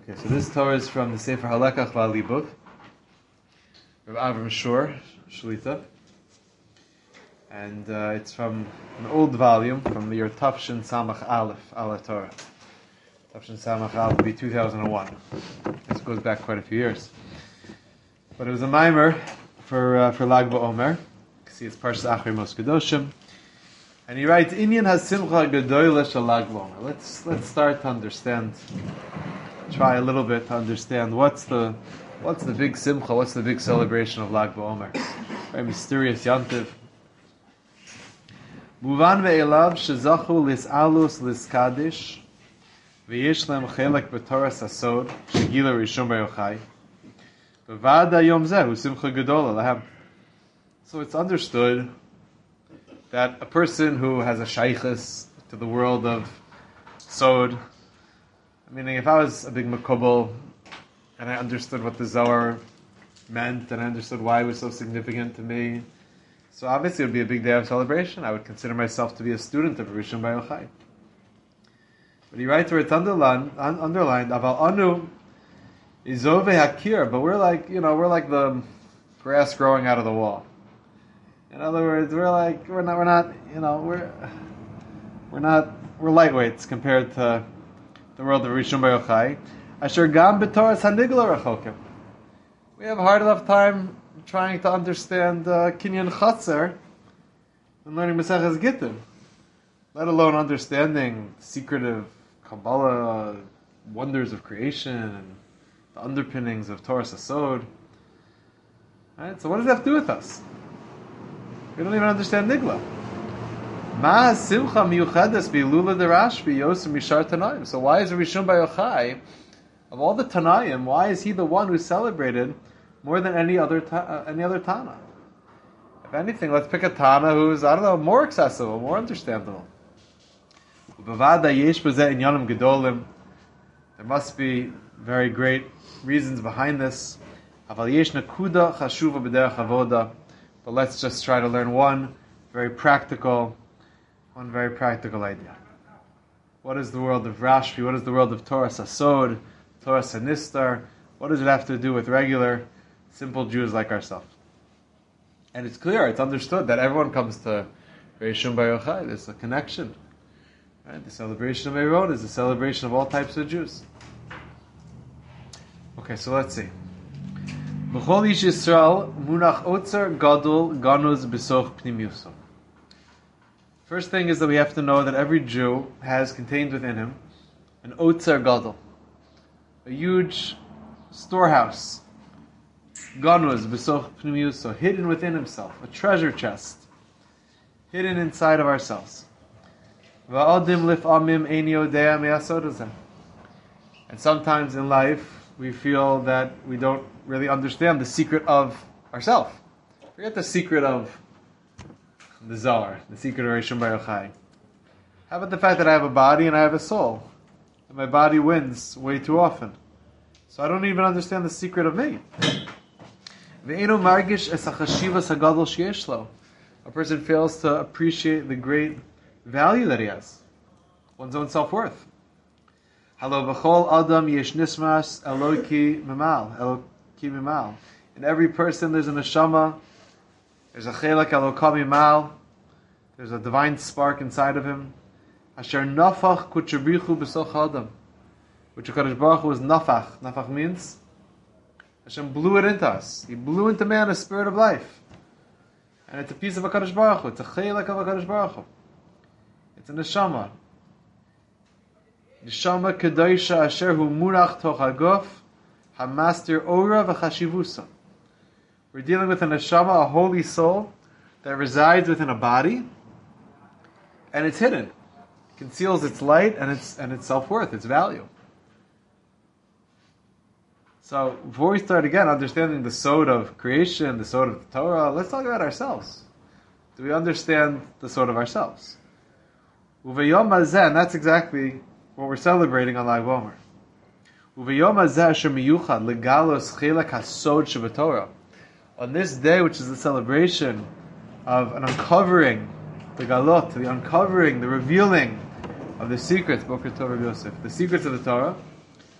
Okay, so this Torah is from the Sefer Halekach V'Alibov, Rav Avram Shor, Shlita, and it's from an old volume from the year Tafshin Samach Aleph, Ala Torah. Tafshin Samach Aleph would be 2001. This goes back quite a few years. But it was a mimer for Lag BaOmer. You can see it's Parshas Achrei Mos Kedoshim. And he writes, Inyan HaSimcha Gedoyle Shel Lag BaOmer. Let's start to understand, try a little bit to understand what's the big simcha, what's the big celebration of Lag BaOmer. Very mysterious yantiv. Muvan ve'elav shezachu lis'alus lis'kadish v'yesh lem chelek b'toras hasod shegila rishon bar Yochai v'vada yom zeh hu simcha gedola lahem. So it's understood that a person who has a shaychus to the world of sod, meaning if I was a big makubal and I understood what the Zohar meant and I understood why it was so significant to me, so obviously it would be a big day of celebration. I would consider myself to be a student of Rishon bar Yochai. But he writes where it's underlined, Aval anu izove hakir, but we're like the grass growing out of the wall. In other words, we're lightweights compared to the world of Rishon bar Yochai. Asher gam b'toras hanigla rachokim. We have a hard enough time trying to understand Kinyan Chatzar and learning Maseches Gittin, let alone understanding secretive Kabbalah, wonders of creation, and the underpinnings of Torah Sasod. Right? So what does that have to do with us? We don't even understand Nigla. Ma simcha miyuchedes bi'lula derash bi'yosem mishar Tanaim. So why is Rishon bar Yochai, of all the Tanaim, why is he the one who celebrated more than any other Tana? If anything, let's pick a Tana who's, more accessible, more understandable. There must be very great reasons behind this. But let's just try to learn one very practical idea. What is the world of Rashbi? What is the world of Torah Sasod, Torah Sanistar? What does it have to do with regular, simple Jews like ourselves? And it's clear, it's understood that everyone comes to Rishon bar Yochai. There's a connection. Right? The celebration of Meirot is the celebration of all types of Jews. Okay, so let's see. B'chol ish Yisrael munach otzer gadol ganuz b'soch pnimiuso. First thing is that we have to know that every Jew has contained within him an otzer gadol, a huge storehouse, ganuz b'soch pnimiuso, hidden within himself, a treasure chest, hidden inside of ourselves. Va'adim lif'amim ein yodea me'asod hazeh. And sometimes in life we feel that we don't really understand the secret of ourselves. Forget the secret of the Zohar, the secret of Rishon bar Yochai. How about the fact that I have a body and I have a soul? And my body wins way too often. So I don't even understand the secret of me. A person fails to appreciate the great value that he has, one's own self-worth. Halo v'chol adam yesh nismas Eloki mimal. In every person there's a neshama, there's a chelek Eloka mimal, there's a divine spark inside of him. Asher nafach kutchabrichu b'soch adam, which HaKadosh Baruch Hu is nafach. Nafach means Hashem blew it into us. He blew into man a spirit of life. And it's a piece of HaKadosh Baruch Hu. It's a chelek of HaKadosh Baruch Hu. It's a neshama. Neshama kedosha asher hu munach toch haguf hamaster ora v'chashivusa. We're dealing with a neshama, a holy soul that resides within a body, and it's hidden. It conceals its light and its self-worth, its value. So before we start again understanding the sod of creation, the sod of the Torah, let's talk about ourselves. Do we understand the sod of ourselves? Uvayom hazeh, and that's exactly what we're celebrating on Lag BaOmer. Uvayom hazeh asher miyuchad legalos chelek hasod shebetorah. On this day, which is the celebration of an uncovering, the galot, the uncovering, the revealing of the secrets, Boker Tov Rabbi Yosef, the secrets of the Torah.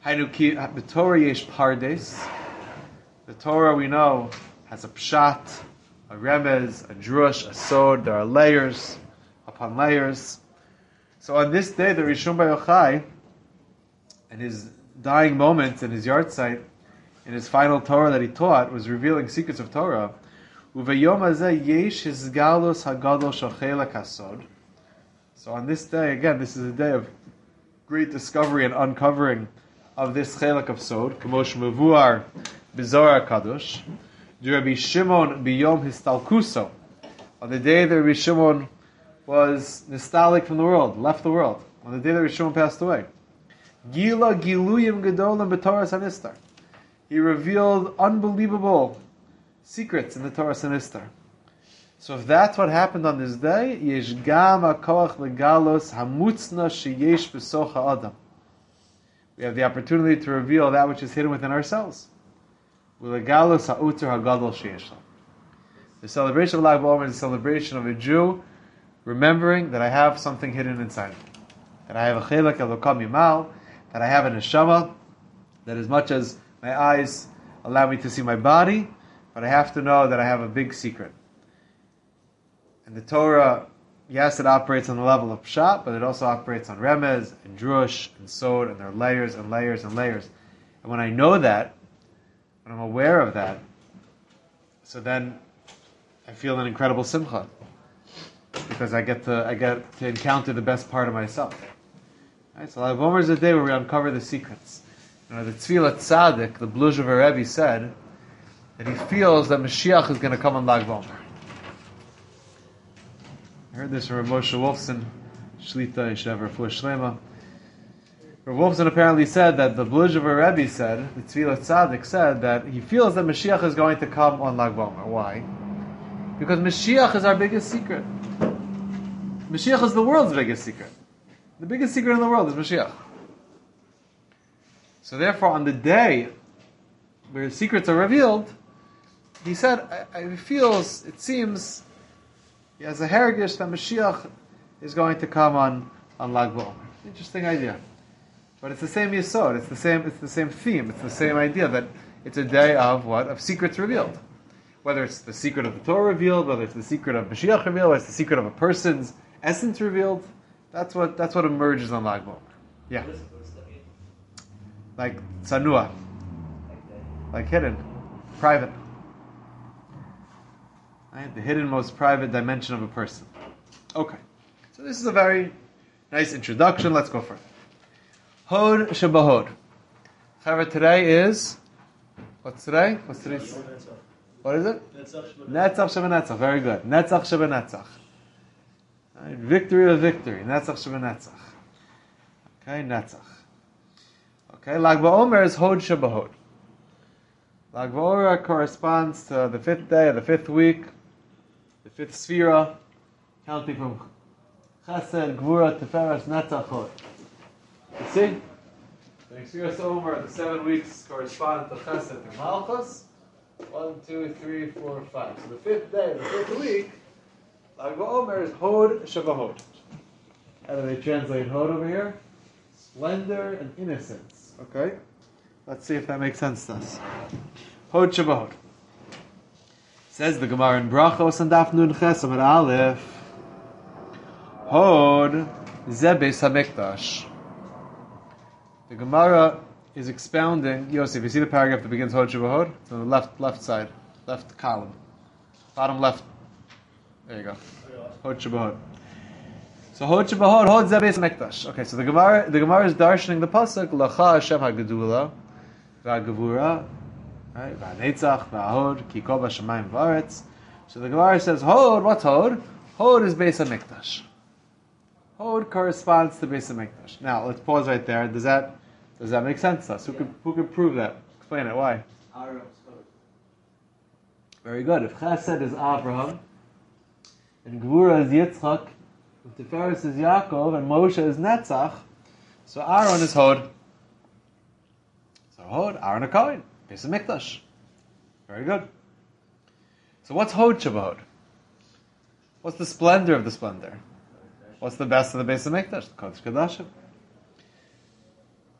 The Torah yesh pardes. The Torah, we know, has a pshat, a remez, a drush, a sod. There are layers upon layers. So on this day, the Rishon Bar Yochai, in his dying moments, in his yahrzeit, in his final Torah that he taught, was revealing secrets of Torah. Uvayom hazeh yesh hizgalus hagadol shel chelek hasod. So on this day, again, this is a day of great discovery and uncovering of this chelek of sod. K'mosh mevuar b'zohar kadosh. Rabbi Shimon biyom histalkuso. On the day that Rabbi Shimon was nostalgic from the world, left the world. On the day that Rabbi Shimon passed away. Gila giluyim gedolim b'Torah Sanistar. He revealed unbelievable secrets in the Torah Sanistar. So if that's what happened on this day, yesh gam hakoach legalos hamutzna sheyesh b'soch ha'adam. We have the opportunity to reveal that which is hidden within ourselves. Ulegalos ha'uter hagadol sheyesh. The celebration of Lag BaOmer is a celebration of a Jew remembering that I have something hidden inside me. That I have a chelek elokam yimal, that I have a neshama, that as much as my eyes allow me to see my body, but I have to know that I have a big secret. And the Torah, yes, it operates on the level of pshat, but it also operates on remez, and drush, and sod, and there are layers and layers and layers. And when I know that, when I'm aware of that, so then I feel an incredible simcha. Because I get to encounter the best part of myself. Right? So Lag BaOmer is a day where we uncover the secrets. You know, the Tzvilat Tzaddik, the Bluzhever Rebbe, said that he feels that Mashiach is going to come on Lag BaOmer. I heard this from Rav Moshe Wolfson, Shlita Yeshev Refuah Shlema. Rav Wolfson apparently said that the Bluzhever Rebbe said, the Tzvilat Tzaddik said that he feels that Mashiach is going to come on Lag BaOmer. Why? Because Mashiach is our biggest secret. Mashiach is the world's biggest secret. The biggest secret in the world is Mashiach. So therefore, on the day where secrets are revealed, he said, it seems, he has a hergish that Mashiach is going to come on Lag BaOmer. Interesting idea. But it's the same yesod, it's the same theme, it's the same idea that it's a day of what? Of secrets revealed. Whether it's the secret of the Torah revealed, whether it's the secret of Mashiach revealed, whether it's the secret of a person's essence revealed, that's what emerges on Lag BaOmer. Yeah. Like tsanua. Like hidden. Private. Right? The hidden, most private dimension of a person. Okay. So this is a very nice introduction. Let's go further. Hod Shabahod. However, today is... What's today? What's today's... What is it? Netzach Shebenetzach. Very good. Netzach Shebenetzach. Right? Victory of victory. Netzach Shebenetzach. Okay, Netzach. Okay, Lag BaOmer is Hod Shabahod. Lag BaOmer corresponds to the 5th day of the 5th week, the 5th Sphira, counting from Chesed, Gvura, Tiferes, Netzach, Hod. You see? The Sphira Omer, the 7 weeks correspond to Chesed and Malchus. 1, 2, 3, 4, 5. So the 5th day of the 5th week, Lag BaOmer is Hod Shabahod. How do they translate Hod over here? Splendor and innocence. Okay? Let's see if that makes sense to us. Hod Shabahod. Says the Gemara in Brachos and Daf Nun Ches Amud Aleph. Hod Ze Beis HaMikdash. The Gemara is expounding. Yosef, you see the paragraph that begins Hod Shabahod? It's on the left side, left column, bottom left. There you go. Hod Shabahod. So Hod Shabahod, Hod Ze Beis HaMikdash. Okay, so the Gemara is darshaning the pasuk Lacha Hashem HaGedula VaGevura, right? VaNetzach VaHod Ki Kol B'Shamayim V'Aretz. So the Gemara says Hod. What's Hod? Hod is Beis HaMikdash. Hod corresponds to Beis HaMikdash. Now let's pause right there. Does that make sense to us? Who could prove that? Explain it. Why? Very good. If Chesed is Abraham, and Gvura is Yitzchak, and Tiferes is Yaakov, and Moshe is Netzach, so Aaron is Hod. So Hod, Aaron a Kohen, Beis HaMikdash. Very good. So what's Hod Shabahod? What's the splendor of the splendor? What's the best of the Beis HaMikdash? The Kodesh Kodashim.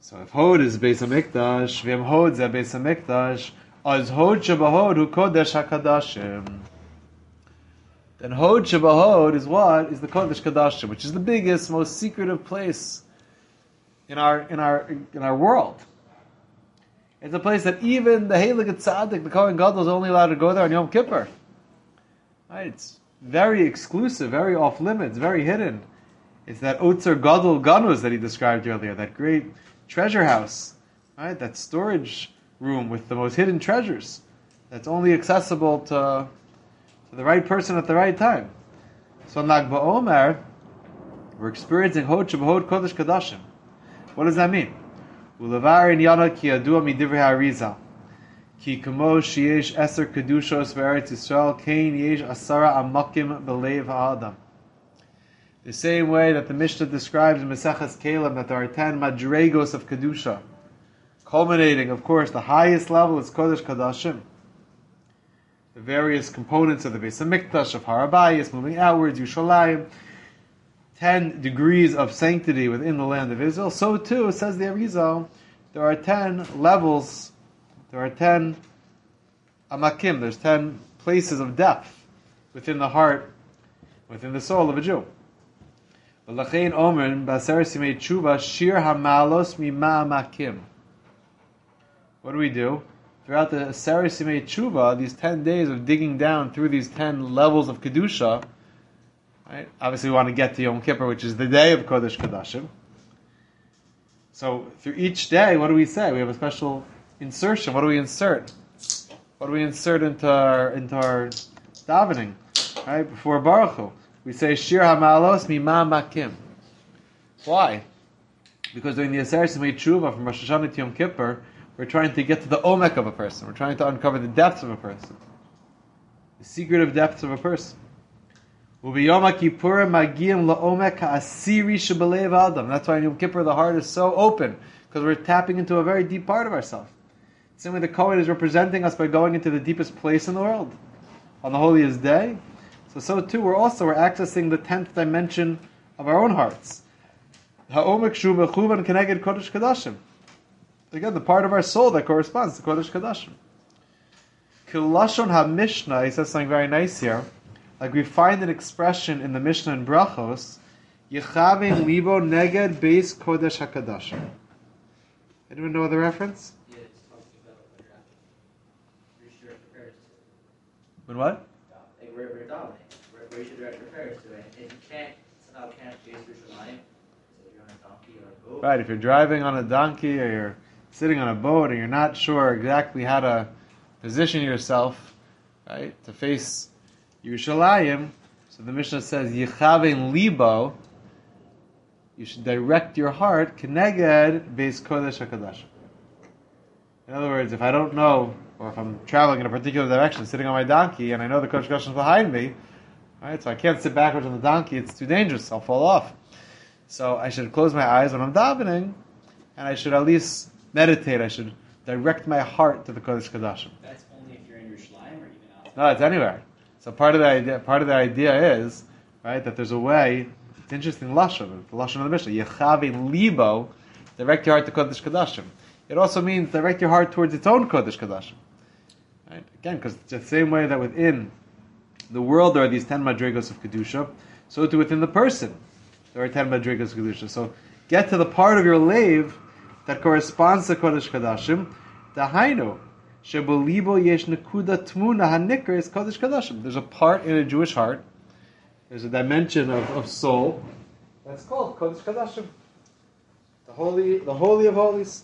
So if Hod is Beis HaMikdash, V'em Hod Zeh Beis HaMikdash, Az Hod Shebahod Hu Kodesh HaKadashim. Then Hod Shebahod is what? Is the Kodesh Kadashim, which is the biggest, most secretive place in our world. It's a place that even the Heilig Tzaddik, the Kohen Gadol, is only allowed to go there on Yom Kippur. Right? It's very exclusive, very off limits, very hidden. It's that Otzer Gadol Ganuz that he described earlier, that great treasure house, right? That storage room with the most hidden treasures that's only accessible to the right person at the right time. So in Lag BaOmer, we're experiencing Hod Shebahod Kodesh Kadashim. What does that mean? Ulevar in Yana ki adua midivrei Harizal. Ki kamo sheyesh eser kedushos ve'eretz Yisrael kein yesh asara amakim belev ha'adam. The same way that the Mishnah describes in Maseches Kelim that there are 10 madregos of kedusha, culminating, of course, the highest level is Kodesh Kadashim. The various components of the Beis HaMikdash, of Har HaBayis, moving outwards, Yushalayim, 10 degrees of sanctity within the land of Israel. So too, says the Arizal, there are 10 levels, there are 10 amakim, there's 10 places of depth within the heart, within the soul of a Jew. V'lachein omen, b'aser simei tshuva, shir hamalos mima amakim. What do? Throughout the Aser Simei Tshuva, these 10 days of digging down through these 10 levels of Kedusha, right? Obviously we want to get to Yom Kippur, which is the day of Kodesh Kadashim. So through each day, what do we say? We have a special insertion. What do we insert? What do we insert into our davening? Right? Before Baruch Hu. We say Shir HaMalos Mima Makim. Why? Because during the Aser Simei Tshuva from Rosh Hashanah to Yom Kippur, we're trying to get to the omek of a person. We're trying to uncover the depths of a person. The secretive depths of a person. That's why in Yom Kippur the heart is so open, because we're tapping into a very deep part of ourselves. Same way the Kohen is representing us by going into the deepest place in the world, on the holiest day. So too we're accessing the 10th dimension of our own hearts. Ha'omek shu mechuvan keneged kodesh kadashim. Again, the part of our soul that corresponds to Kodesh Kadashim. Kilashon HaMishnah, he says something very nice here. Like we find an expression in the Mishnah in Brachos, Yechavim libo neged beis Kodesh HaKadashim. Anyone know the reference? Yeah, it's talking about where you should prepare to. When what? Like where we're dominating, where you should direct your prayers to. And if you can't, somehow can't chase through Shamayim, so if you're on a donkey or a boat. Right, if you're driving on a donkey or you're sitting on a boat and you're not sure exactly how to position yourself, right, to face Yerushalayim, so the Mishnah says, Yichavein libo, you should direct your heart, Keneged beis Kodesh HaKadashim. In other words, if I don't know, or if I'm traveling in a particular direction, sitting on my donkey, and I know the Kodesh HaKadashim is behind me, right, so I can't sit backwards on the donkey, it's too dangerous, I'll fall off. So I should close my eyes when I'm davening, and I should at least meditate. I should direct my heart to the Kodesh Kadashim. That's only if you're in Yerushalayim or even outside? No, it's anywhere. So part of the idea is, right, that there's a way. It's interesting lashon, the lashon of the Mishnah. Yechavi libo, direct your heart to Kodesh Kadashim. It also means direct your heart towards its own Kodesh Kadashim. Right? Again, because it's the same way that within the world there are these 10 madrigos of kedusha, so too within the person there are 10 madrigos of kedusha. So get to the part of your lave that corresponds to Kodesh Kadashim, Dahainu, Shebolibo yesh nekuda tmuna hanikr is Kodesh Kadashim. There's a part in a Jewish heart, there's a dimension of soul, that's called Kodesh Kadashim. The holy of holies.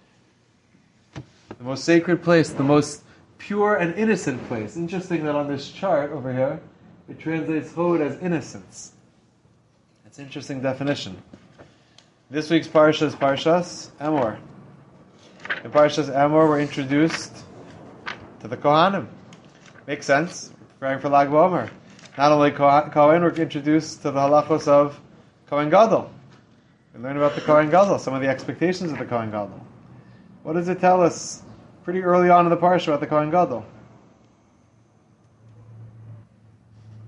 The most sacred place, the most pure and innocent place. Interesting that on this chart over here, it translates Hod as innocence. That's an interesting definition. This week's parsha is Parshas Emor. In Parshas Emor, we're introduced to the Kohanim. Makes sense. We're preparing for Lag BaOmer. Not only Kohen, we're introduced to the halachos of Kohen Gadol. We learn about the Kohen Gadol, some of the expectations of the Kohen Gadol. What does it tell us pretty early on in the parsha about the Kohen Gadol?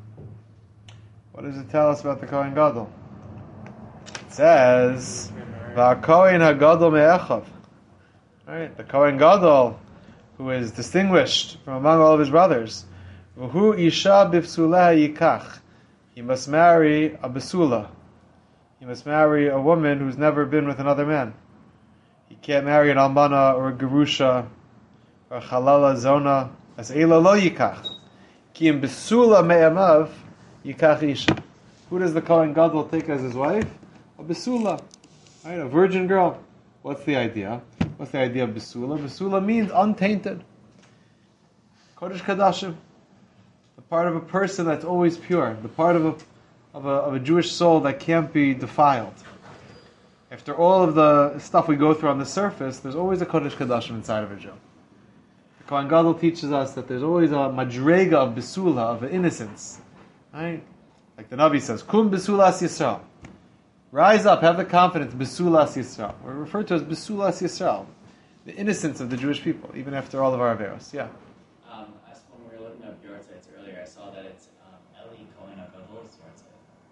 What does it tell us about the Kohen Gadol? It says, V'Kohen Hagadol me'echav. Right, the Kohen Gadol, who is distinguished from among all of his brothers. V'hu isha b'psula yikach. He must marry a besula. He must marry a woman who's never been with another man. He can't marry an almana or a gerusha or a halala zona. As eila lo yikach. Ki im besula me'amav yikach isha. Who does the Kohen Gadol take as his wife? A besula, right? A virgin girl. What's the idea? What's the idea of besula? Besula means untainted. Kodesh Kadashim. The part of a person that's always pure. The part of a Jewish soul that can't be defiled. After all of the stuff we go through on the surface, there's always a Kodesh Kadashim inside of a Jew. The Kohen Gadol teaches us that there's always a madrega of besula, of innocence. Right? Like the Navi says, Kum besulas Yisrael. Rise up, have the confidence, besulas Yisrael. We're referred to as besulas Yisrael, the innocence of the Jewish people, even after all of our averos. Yeah. When we were looking up your sites earlier, I saw that it's Eli Kohen HaGadol's site.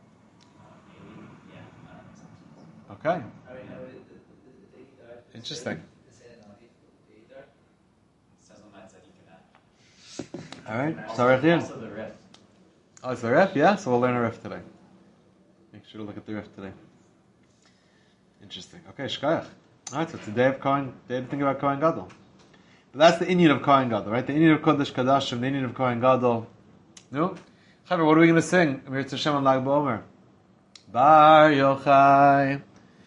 Okay. Interesting. All right. So Also the Rif. Oh, it's the Rif? Yeah, so we'll learn a Rif today. Make sure to look at the Rif today. Interesting. Okay, Shkayach. Alright, so today of Kohen, day to think about Kohen Gadol. But that's the Inyan of Kohen Gadol, right? The Inyan of Kodesh Kadashim, the Inyan of Kohen Gadol. No? Chaver, what are we going to sing? Amir Tzashem on Lag BaOmer. Bar Yochai.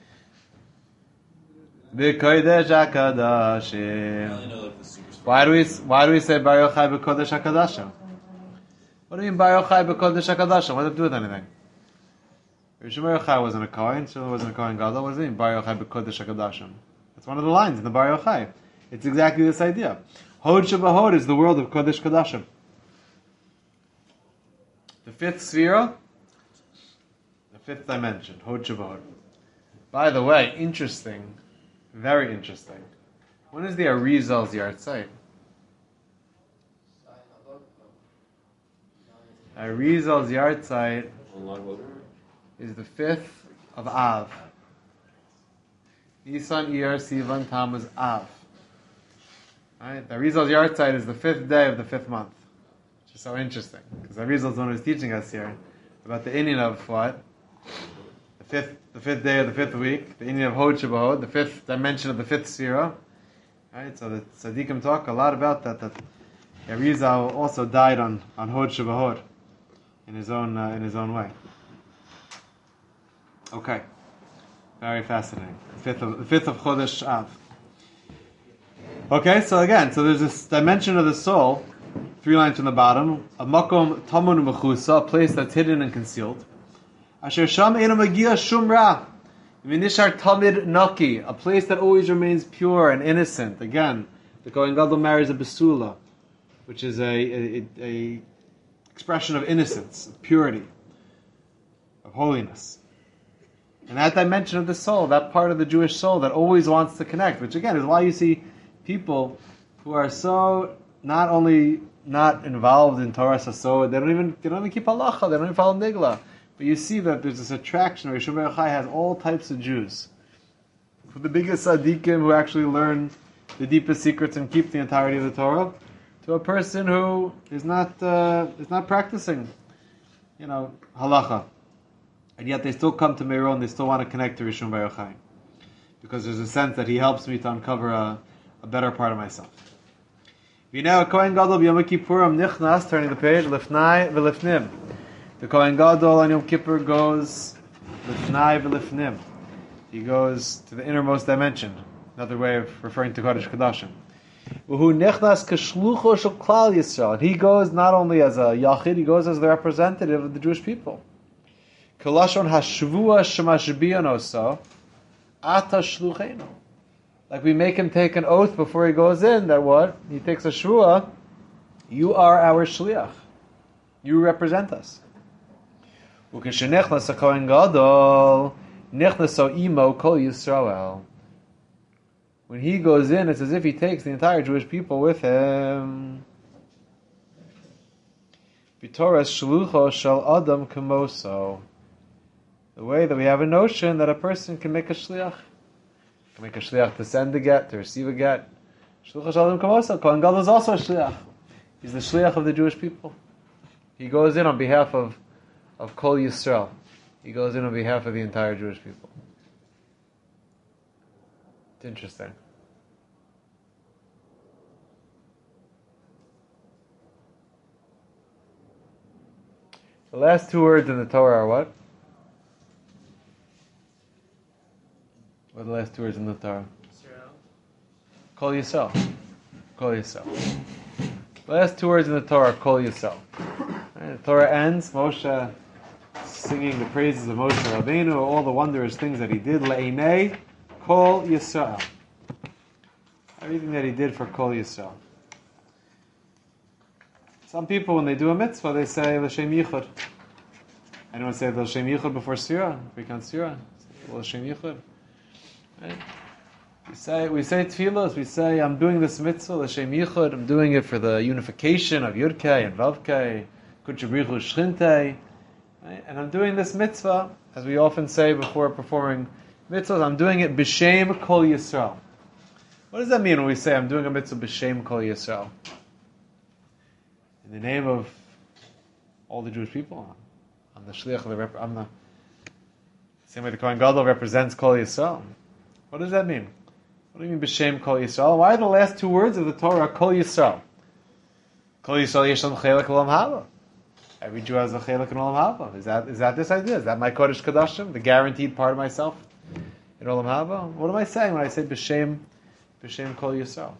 B'Kodesh HaKadashim. Why do we say Bar Yochai B'Kodesh HaKadashim? What do you mean Bar Yochai B'Kodesh HaKadashim? What does it do with anything? Bar Yochai wasn't a Kohen, Shmuel wasn't a Kohen Gadol. What does it mean Bar Yochai B'Kodesh HaKadashim? That's one of the lines in the Bar Yochai. It's exactly this idea. Hod Shabahod is the world of Kodesh Kadashim. The fifth sphere, the fifth dimension, Hod Shabahod. By the way, interesting, very interesting. When is the Arizal's Yartzeit? Arizal's Yartzeit is the 5th of Av. Nisan, Iyar, Sivan, Tammuz, Av. Right? The Arizal's Yartzeit is the 5th day of the 5th month. Which is so interesting. Because Arizal's the one who's teaching us here about the Inyan of what? The fifth day of the 5th week. The Inyan of Hod Shabahod, the 5th dimension of the 5th Sphira. Right? So the Tzaddikim talk a lot about that Arizal also died on Hod Shabahod in his own way. Okay. Very fascinating. The 5th of Chodesh Av. Okay, so there's this dimension of the soul, 3 lines from the bottom, a makom tamun mechusa, a place that's hidden and concealed. Asher sham eino magia shum ra, v'nishar tamid naki, a place that always remains pure and innocent. Again, the Kohen Gadol marries a besula, which is a expression of innocence, of purity, of holiness. And that dimension of the soul, that part of the Jewish soul that always wants to connect, which again is why you see people who are so not only not involved in Torah Sasod, they don't even keep halacha, they don't even follow Nigla. But you see that there's this attraction where Yeshua Bar Yochai has all types of Jews. From the biggest tzaddikim who actually learn the deepest secrets and keep the entirety of the Torah, to a person who is not practicing, halacha. And yet they still come to Meron, they still want to connect to Rishon Bar Yochai. Because there's a sense that he helps me to uncover a better part of myself. V'nei Kohen Gadol b'Yom Kippurim nichnas, turning the page, lifnai v'lifnim. The Kohen Gadol on Yom Kippur goes lifnai v'lifnim. He goes to the innermost dimension. Another way of referring to Kodesh Kadashim. V'hu nichnas k'shlucho shel Klal Yisrael. And he goes not only as a Yachid, he goes as the representative of the Jewish people. K'lashon hashvua shemashbiyan oso, ata shluchenu. Like we make him take an oath before he goes in, that what? He takes a shvua, you are our shliach. You represent us. Ukeshenechnas HaKohen Gadol, nechnaso imo kol Yisrael. When he goes in, it's as if he takes the entire Jewish people with him. B'toras shlucho shel adam kamoso. The way that we have a notion that a person can make a shliach. can make a shliach to send a get, to receive a get. Shluch Hashalom Kamosa. Kohen Gadol is also a shliach. He's the shliach of the Jewish people. He goes in on behalf of Kol Yisrael. He goes in on behalf of the entire Jewish people. It's interesting. The last two words in the Torah are what? What are the last two words in the Torah? Kol Yisrael. Kol Yisrael. The last two words in the Torah are Kol Yisrael. Right, the Torah ends, Moshe singing the praises of Moshe Rabbeinu, all the wondrous things that he did, Le'inei Kol Yisrael. Everything that he did for Kol Yisrael. Some people, when they do a mitzvah, they say L'Shem Yichud. Anyone say L'Shem Yichud before Sirah? We can't Sirah. L'Shem Yichud. Right? We say tefillos, we say, I'm doing this mitzvah, L'Shem Yichud, I'm doing it for the unification of Yudkei and Vavkei, Kutchabrichu Shchintei, right? And I'm doing this mitzvah, as we often say before performing mitzvahs, I'm doing it B'Shem Kol Yisrael. What does that mean when we say I'm doing a mitzvah B'Shem Kol Yisrael? In the name of all the Jewish people, I'm the shliach of I'm the same way the Kohen Gadol represents Kol Yisrael. What does that mean? What do you mean B'Shem Kol Yisrael? Why are the last two words of the Torah Kol Yisrael? Kol Yisrael Yeshem Chelek Olam Haba. Every Jew has a Chelek in Olam Haba. Is that this idea? Is that my Kodesh Kodashim, the guaranteed part of myself in Olam Haba? What am I saying when I say B'Shem Kol Yisrael?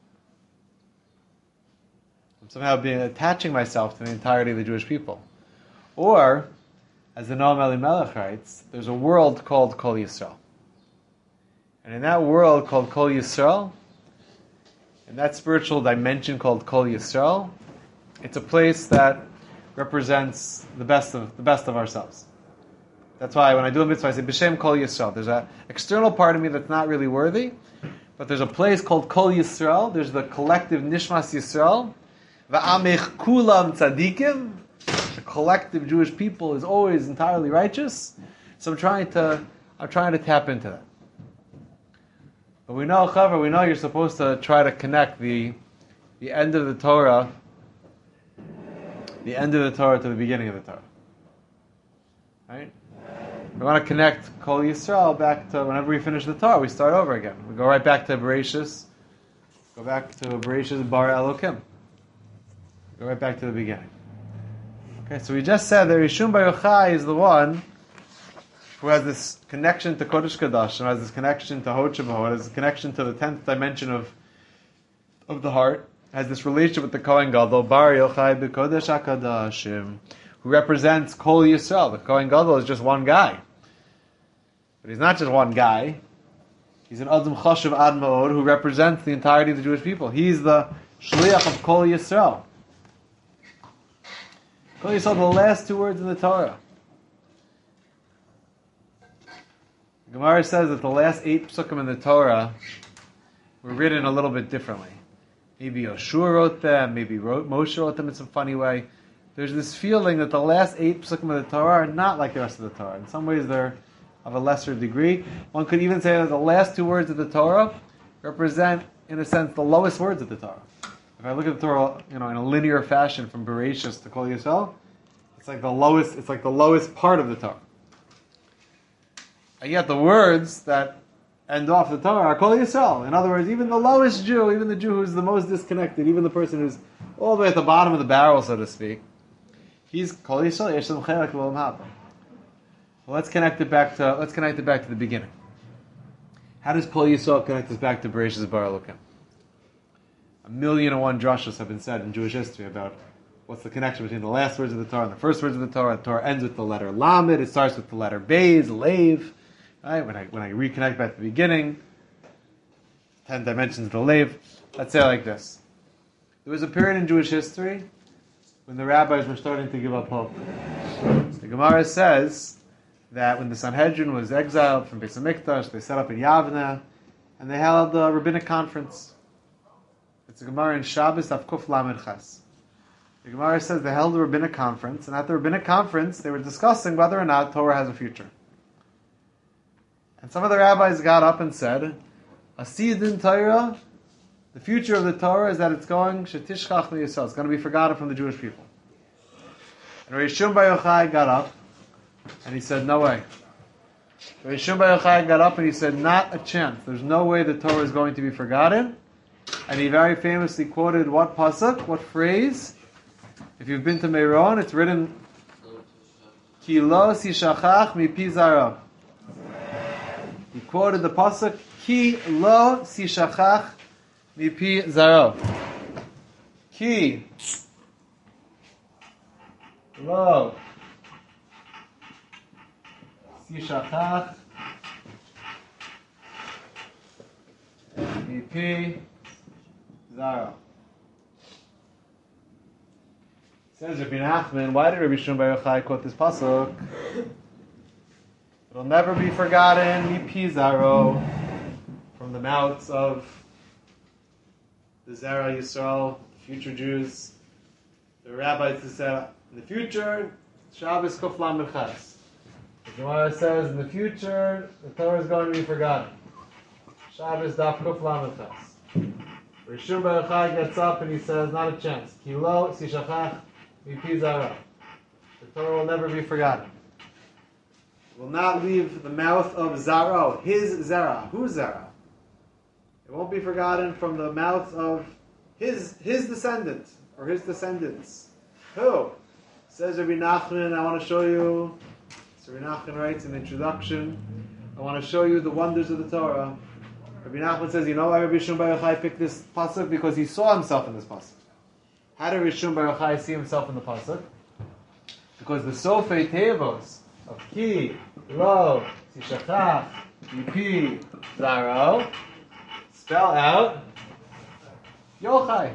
I'm somehow attaching myself to the entirety of the Jewish people. Or, as the Noam Elimelech writes, there's a world called Kol Yisrael. And in that world called Kol Yisrael, in that spiritual dimension called Kol Yisrael, it's a place that represents the best of ourselves. That's why when I do a mitzvah, I say B'Shem Kol Yisrael. There's an external part of me that's not really worthy, but there's a place called Kol Yisrael. There's the collective Nishmas Yisrael. Va'amech kulam tzadikim. The collective Jewish people is always entirely righteous. So I'm trying to tap into that. But we know you're supposed to try to connect the end of the Torah to the beginning of the Torah. Right? We want to connect Kol Yisrael back to whenever we finish the Torah, we start over again. We go right back to Bereshis. Go back to Bereshis Bara Elokim. Go right back to the beginning. Okay, so we just said that Rishon Bar Yochai is the one who has this connection to Kodesh Kodashim, has this connection to Hod Shebahod, has this connection to the 10th dimension of the heart, has this relationship with the Kohen Gadol, Bar Yochai B'Kodesh HaKodashim, who represents Kol Yisrael. The Kohen Gadol is just one guy. But he's not just one guy. He's an Adam Chashuv Ad Ma'od who represents the entirety of the Jewish people. He's the Shliach of Kol Yisrael. Kol Yisrael, the last two words in the Torah. The Gemara says that the last 8 psukim in the Torah were written a little bit differently. Maybe Yoshua wrote them, maybe Moshe wrote them in some funny way. There's this feeling that the last 8 psukim of the Torah are not like the rest of the Torah. In some ways they're of a lesser degree. One could even say that the last 2 words of the Torah represent, in a sense, the lowest words of the Torah. If I look at the Torah, in a linear fashion from Bereshis to Kol Yisrael, it's like the lowest part of the Torah. And yet the words that end off the Torah are Kol Yisrael. In other words, even the lowest Jew, even the Jew who's the most disconnected, even the person who's all the way at the bottom of the barrel, so to speak, he's Kol Yisrael Yeshem Chelek L'Olam Haba. Well, let's connect it back to the beginning. How does Kol Yisrael connect us back to Bereshis Bara Elokim? 1,000,001 drashos have been said in Jewish history about what's the connection between the last words of the Torah and the first words of the Torah. The Torah ends with the letter Lamed. It starts with the letter Beis, Lev. Right? When I reconnect back to the beginning, 10 dimensions of the Lev. Let's say it like this. There was a period in Jewish history when the rabbis were starting to give up hope. The Gemara says that when the Sanhedrin was exiled from Beis HaMikdash, they set up in Yavna, and they held a rabbinic conference. It's a Gemara in Shabbos, Avkuf Lamed Ches. The Gemara says they held a rabbinic conference, and at the rabbinic conference, they were discussing whether or not Torah has a future. And some of the rabbis got up and said, Asid in Torah, the future of the Torah is that it's going Shetishchach Yisrael. It's going to be forgotten from the Jewish people. And Rishon Bar Yochai got up and he said, no way. Rishon Bar Yochai got up and he said, not a chance. There's no way the Torah is going to be forgotten. And he very famously quoted what pasuk, what phrase? If you've been to Meron, it's written, Ki lo sishachach mipi zara. He quoted the pasuk, Ki lo sishachach mipi zara. Ki lo sishachach mipi zara. Says Rabbi Nachman, why did Rabbi Shimon Bar Yochai quote this pasuk? It'll never be forgotten, mipi zaro, from the mouths of the Zera Yisrael, future Jews. The rabbis said, in the future, Shabbos Kuf Lamed Ches. The Gemara says, in the future, the Torah is going to be forgotten. Shabbos Daf Kuf Lamed Ches. Rishon Bar Yochai gets up and he says, not a chance. Ki lo sishachach mipi zara. The Torah will never be forgotten. It will not leave the mouth of Zaro, his Zera. Who's Zera? It won't be forgotten from the mouth of his descendant, or his descendants. Who? Says Rabbi Nachman, I want to show you, so Rabbi Nachman writes in the introduction, I want to show you the wonders of the Torah. Rabbi Nachman says, you know why Rabbi Shimon Bar Yochai picked this pasuk? Because he saw himself in this pasuk. How did Rabbi Shimon Bar Yochai see himself in the pasuk? Because the Sofei Tevos of Ki, Lo, Sishachach, Mipi, Zaro, spell out Yochai.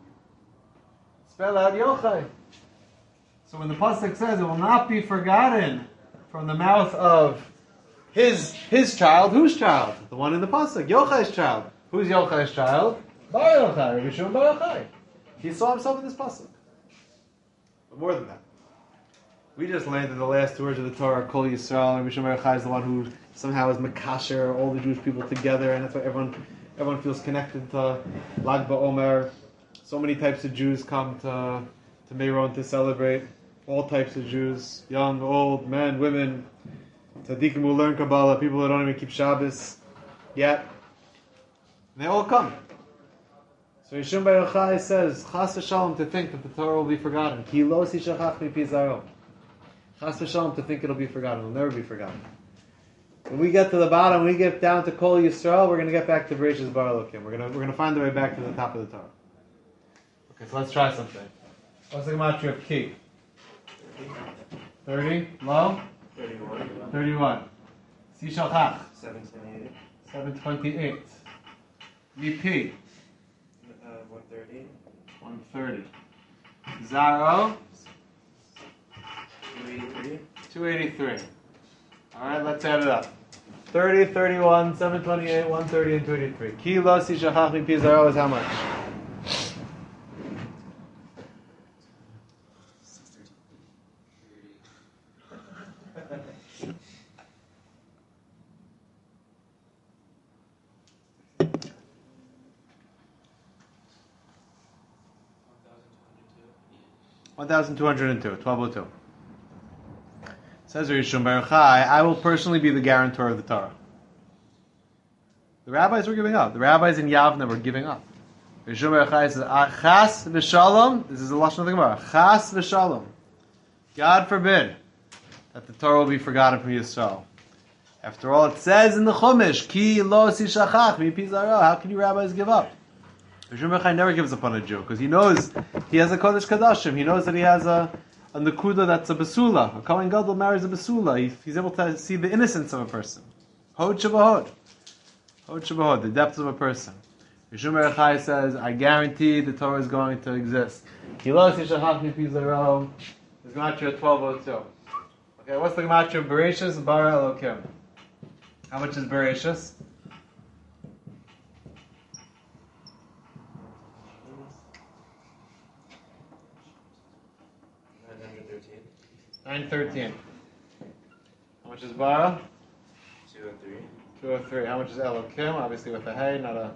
Spell out Yochai. So when the pasuk says it will not be forgotten from the mouth of his child, whose child? The one in the pasuk, Yochai's child. Who's Yochai's child? Bar Yochai, Rabbi Shimon Bar Yochai. He saw himself in this pasuk. But more than that, we just learned in the last two words of the Torah, Kol Yisrael, and Rabbi Shimon Bar Yochai is the one who somehow is Makasher, all the Jewish people together, and that's why everyone feels connected to Lag BaOmer. So many types of Jews come to Meron to celebrate. All types of Jews, young, old, men, women, tzaddikim who learn Kabbalah, people who don't even keep Shabbos yet. And they all come. So Rishon Bar Yochai says, Chas v'shalom, to think that the Torah will be forgotten. Ki lo sishachach mipi zaro. Chas v'shalom, to think it'll be forgotten. It'll never be forgotten. When we get to the bottom, when we get down to Kol Yisrael, we're going to get back to Bereshis Bara Elokim. We're going to find the way back to the top of the Torah. Okay, so let's try something. What's the gematria of Ki? 30. Lo? 31. Sishachach? 728. 728. Mipi? 130. 130. Zaro? 283. 283. Alright, let's add it up. 30, 31, 728, 130, and 283. Ki lo sishachach mipi zaro is how much? 1,202, 1202. Says Rishon Bar Yochai, I will personally be the guarantor of the Torah. The rabbis were giving up. The rabbis in Yavna were giving up. Rishon Bar Yochai says, Chas v'shalom, this is the lashon of the Gemara, Chas v'shalom. God forbid that the Torah will be forgotten from Yisrael. After all, it says in the Chumash, Ki lo sishachach mipi zaro. How can you rabbis give up? Rishon Bar Yochai never gives up on a Jew because he knows he has a Kodesh Kadashim. He knows that he has a Nakuda that's a Basula. A Kohen Gadol marries a Basula. He's able to see the innocence of a person. Hod Shabahod. Hod Shabahod, the depths of a person. Rishon Bar Yochai says, I guarantee the Torah is going to exist. Kilo Sishachach Mipi Zaro is Gematria 1202. Okay, what's the Gematria of Bereshis Bara Elokim? How much is Bereshis? 913. How much is Bara? 2. 203. 203. How much is Elokim? Obviously with a hey, not a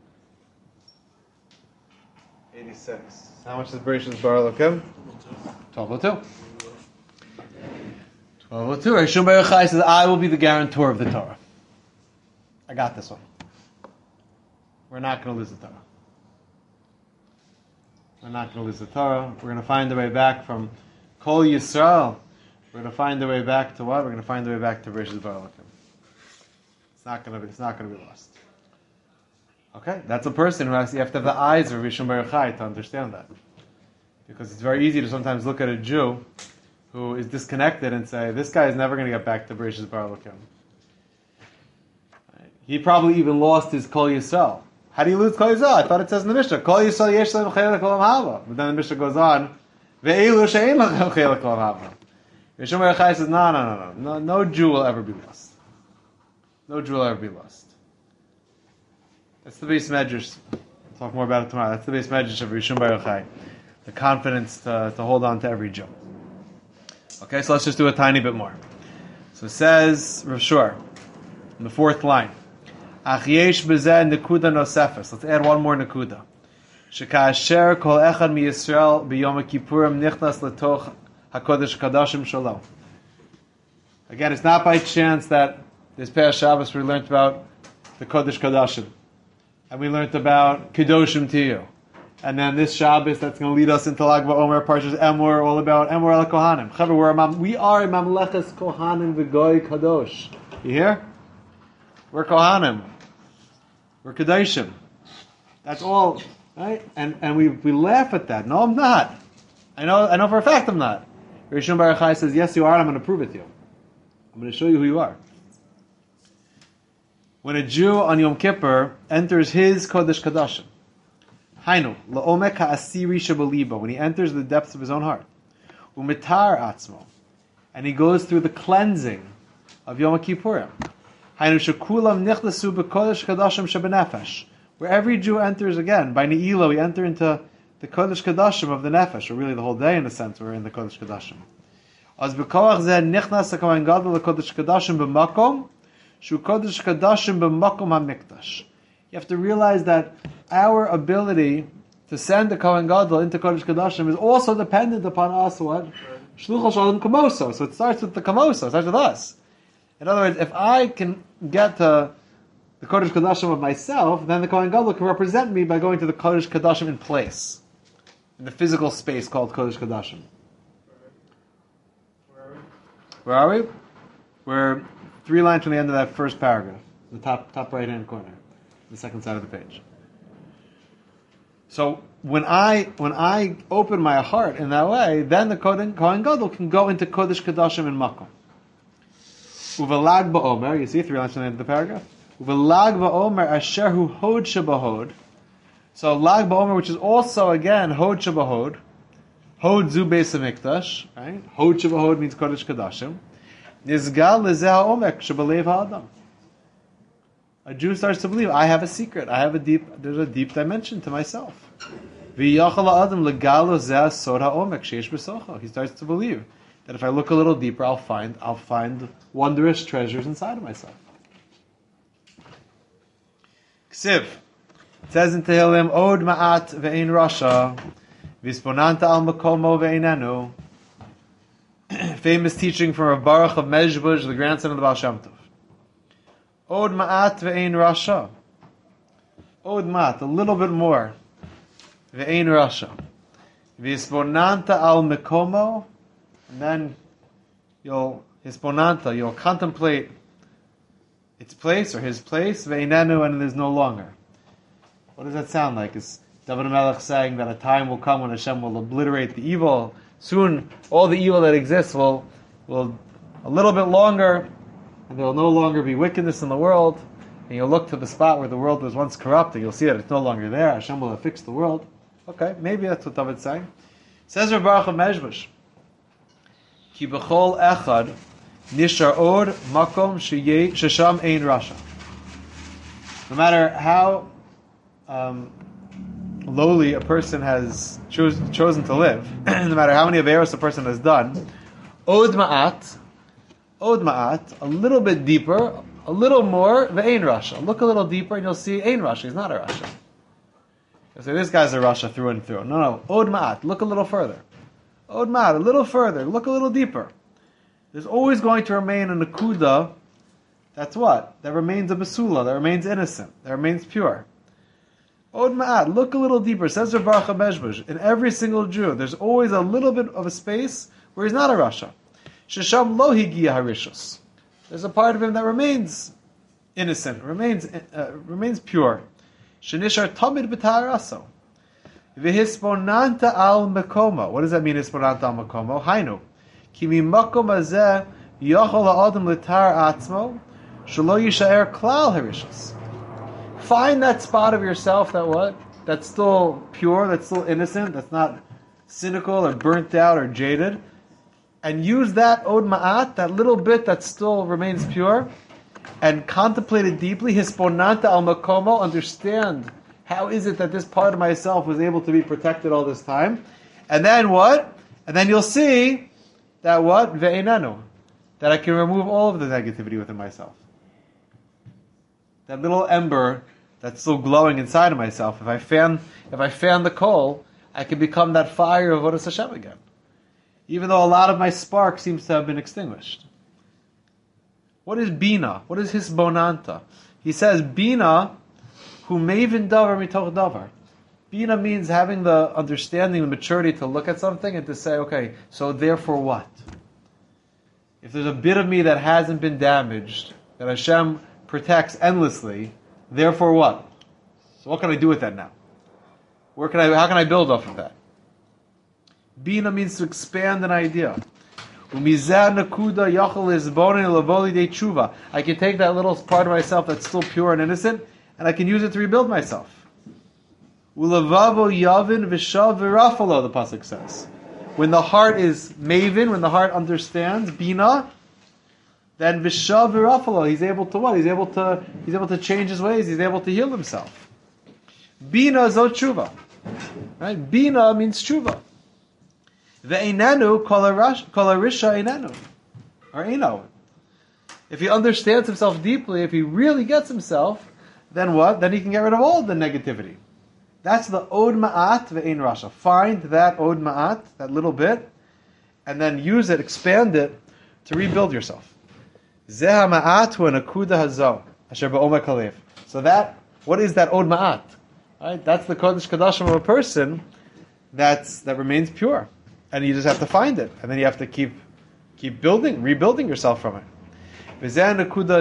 86. How much is Bereshit Bar Elokim? 1202. 1202. Rishon Bar Yochai says, I will be the guarantor of the Torah. I got this one. We're not going to lose the Torah. We're not going to lose the Torah. We're going to find the way back from Kol Yisrael. We're going to find the way back to what? We're going to find the way back to Bereshit Bar Elokim. It's not going to be lost. Okay, that's a person who has. You have to have the eyes of Rishon Bar Yochai to understand that, because it's very easy to sometimes look at a Jew who is disconnected and say, "This guy is never going to get back to Bereshit Bar Elokim." He probably even lost his Kol Yisrael. How do you lose Kol Yisrael? I thought it says in the Mishnah, Kol Yisrael yesh lehem chelek olam haba. But then the Mishnah goes on, ve'elu she'ein lehem chelek olam haba. Rishon Bar Yochai says, no Jew will ever be lost. No Jew will ever be lost. That's the base medrash. We'll talk more about it tomorrow. That's the base medrash of Rishon Bar Yochai. The confidence to hold on to every Jew. Okay, so let's just do a tiny bit more. So it says, Rav Shur, in the fourth line, Ach yesh bezeh nekuda nosefes. Let's add one more nekuda. Shekasher kol echad mi Yisrael b'yom kippurim nichnas letoch hakodesh kadashim shalom. Again, it's not by chance that this past Shabbos we learned about the Kodesh Kadashim. And we learned about Kedoshim Tiyu. And then this Shabbos that's going to lead us into Lag BaOmer, Parshas Emor, all about Emor El Kohanim. We are Mamleches Kohanim V'Goy Kadosh. You hear? We're Kohanim. We're Kedoshim. That's all, right? And we laugh at that. No, I'm not. I know for a fact I'm not. Rishon Bar Yochai says, yes, you are, and I'm going to prove it to you. I'm going to show you who you are. When a Jew on Yom Kippur enters his Kodesh Kadashim, Hainu, la'omek ha'asiri shebalibo, when he enters the depths of his own heart, u'mitar atzmo, and he goes through the cleansing of Yom Kippurim, Hainu shekulam nichlasu b'kodesh kadashim shebenefesh, where every Jew enters again, by Ne'ilah, we enter into the Kodesh Kadashim of the Nefesh, or really the whole day in a sense, we're in the Kodesh Kadashim. Az b'koach zeh nichnas ha'kohen gadol l'kodesh kadashim b'makom, shu kodesh kadashim b'makom ha'mikdash. You have to realize that our ability to send the Kohen Gadol into Kodesh Kadashim is also dependent upon us, what? Shluchos Shalom Kamoso. So it starts with the Kamoso, it starts with us. In other words, if I can get to the Kodesh Kadashim of myself, then the Kohen Gadol can represent me by going to the Kodesh Kadashim in place, in the physical space called Kodesh Kadashim. Where are we? We're 3 lines from the end of that first paragraph, the top right hand corner, the second side of the page. So when I open my heart in that way, then the Kohen Gadol can go into Kodesh Kadashim in Makom. Uvelag ba'omer, you see 3 lines from the end of the paragraph. Uvelag ba'omer asher hu hod shebahod. So lag ba'omer, which is also again hod shebahod. Hod zu beis hamikdash, right? Hod shebahod means Kodesh Kadashim. Nizgal lezeh ha'omek shebalev ha'adam. A Jew starts to believe, I have a secret. There's a deep dimension to myself. He starts to believe that if I look a little deeper, I'll find wondrous treasures inside of myself. Ksiv. It says in Tehillim, Od ma'at ve'ein rasha, visponanta al makomo ve'einenu. Famous teaching from Rav Baruch of Mezhbush, the grandson of the Baal Shem Tov. Od ma'at ve'ein rasha. Od ma'at, a little bit more. Ve'ein rasha. Visponanta al mekomo, and then you'll contemplate its place or his place. Ve'einenu, and there's no longer. What does that sound like? Is David HaMelech saying that a time will come when Hashem will obliterate the evil? Soon, all the evil that exists will a little bit longer, and there will no longer be wickedness in the world, and you'll look to the spot where the world was once corrupt, and you'll see that it's no longer there. Hashem will have fixed the world. Okay, maybe that's what David's saying. Says Rav Baruch of Mezhbush, Ki b'chol echad nishar od makom shesham ein rasha. No matter how lowly a person has chosen to live, no matter how many averos a person has done, od ma'at, a little bit deeper, A little more, ve'ein Rasha. Look a little deeper and you'll see Ein Rasha. He's not a Rasha. You say, this guy's a Rasha through and through. No. Od Ma'at. Look a little further. Od Ma'at. A little further. Look a little deeper. There's always going to remain a Nakuda. That's what? That remains a Basula. That remains innocent. That remains pure. Od Ma'at. Look a little deeper. Says Rav Baruch HaBezbush. In every single Jew, there's always a little bit of a space where he's not a Rasha. Shesham lo higiya harishus. There's a part of him that remains innocent, remains pure. Shenishar tamid b'ta'araso. V'hisponanta al mekomo. What does that mean, hisponanta al mekomo? Hainu. Ki mimakom hazeh yochol ha'adam l'tar atzmo shelo yishaer klal harishus. Find that spot of yourself that's still pure, that's still innocent, that's not cynical or burnt out or jaded, and use that od ma'at, that little bit that still remains pure, and contemplate it deeply. Hisponanta al makomo, understand how is it that this part of myself was able to be protected all this time, and then what? And then you'll see that what? Ve'enanu, that I can remove all of the negativity within myself. That little ember that's still glowing inside of myself. If I fan the coal, I can become that fire of Avodas Hashem again. Even though a lot of my spark seems to have been extinguished. What is Bina? What is Hisbonanta? He says, Bina, hu mevin davar mitoch davar. Bina means having the understanding, the maturity to look at something and to say, okay, so therefore what? If there's a bit of me that hasn't been damaged, that Hashem protects endlessly, therefore what? So what can I do with that now? How can I build off of that? Bina means to expand an idea. I can take that little part of myself that's still pure and innocent, and I can use it to rebuild myself. The pasuk says, when the heart is maven, when the heart understands Bina, then vishav v'rafalo, he's able to what? He's able to change his ways. He's able to heal himself. Bina zot tshuva, right? Bina means tshuva. Ve'einanu kol harisha einanu, or eino. If he understands himself deeply, if he really gets himself, then what? Then he can get rid of all the negativity. That's the od ma'at ve'ein rasha. Find that od ma'at, that little bit, and then use it, expand it, to rebuild yourself. Zeh ha'ma'at hu nakuda hazo asher ba'omer kalev. So that, what is that od ma'at? Right? That's the kodesh kadashim of a person that remains pure. And you just have to find it, and then you have to keep rebuilding yourself from it. That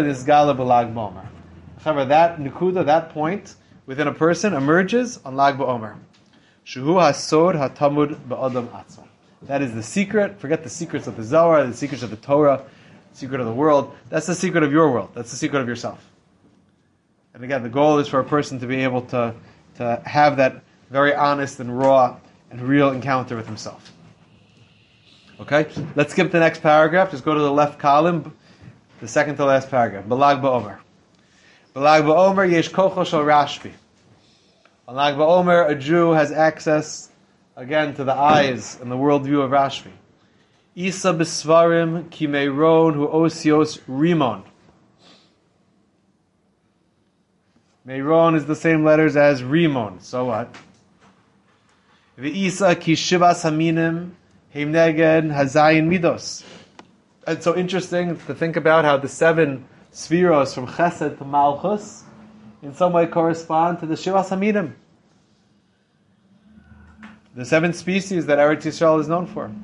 nekuda, that point within a person emerges on Lag BaOmer. Shuhu hasod hatamud ba'adam atzma. That is the secret. Forget the secrets of the Zohar, the secrets of the Torah, the secret of the world. That's the secret of your world. That's the secret of yourself. And again, the goal is for a person to be able to have that very honest and raw and real encounter with himself. Okay, let's skip the next paragraph. Just go to the left column, the second to last paragraph. Balag BaOmer. Balag BaOmer yesh kocho shel Rashbi. On Lag BaOmer, a Jew has access again to the eyes and the worldview of Rashbi. Isa b'svarim ki meiron hu osios rimon. Meiron is the same letters as rimon. So what? V'isa ki shivas haminim heimnegen hazayin midos. It's so interesting to think about how the 7 spheros from Chesed to Malchus in some way correspond to the Shivas Hamidim, the 7 species that Eretz Yisrael is known for.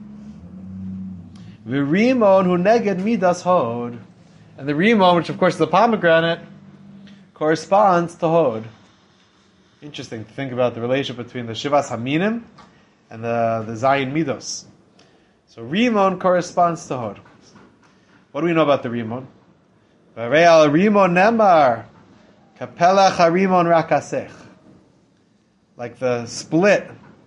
V'rimon hu neged midas hod, and the rimon, which of course is the pomegranate, corresponds to hod. Interesting to think about the relationship between the Shivas Haminim and the Zayin Midos. So rimon corresponds to hod. What do we know about the rimon? V'real rimon nemar kapelach harimon rakasech. Like the split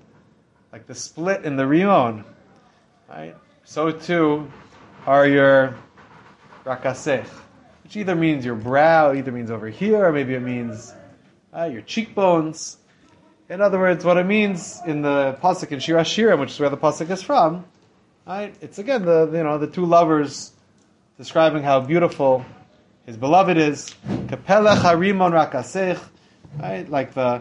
in the rimon, right? So too are your rakasech, which either means your brow, either means over here, or maybe it means your cheekbones. In other words, what it means in the pasuk in Shir Hashirim, which is where the pasuk is from, right? It's again the 2 lovers describing how beautiful His beloved is Kapelech Harimon Rakasech, right? Like the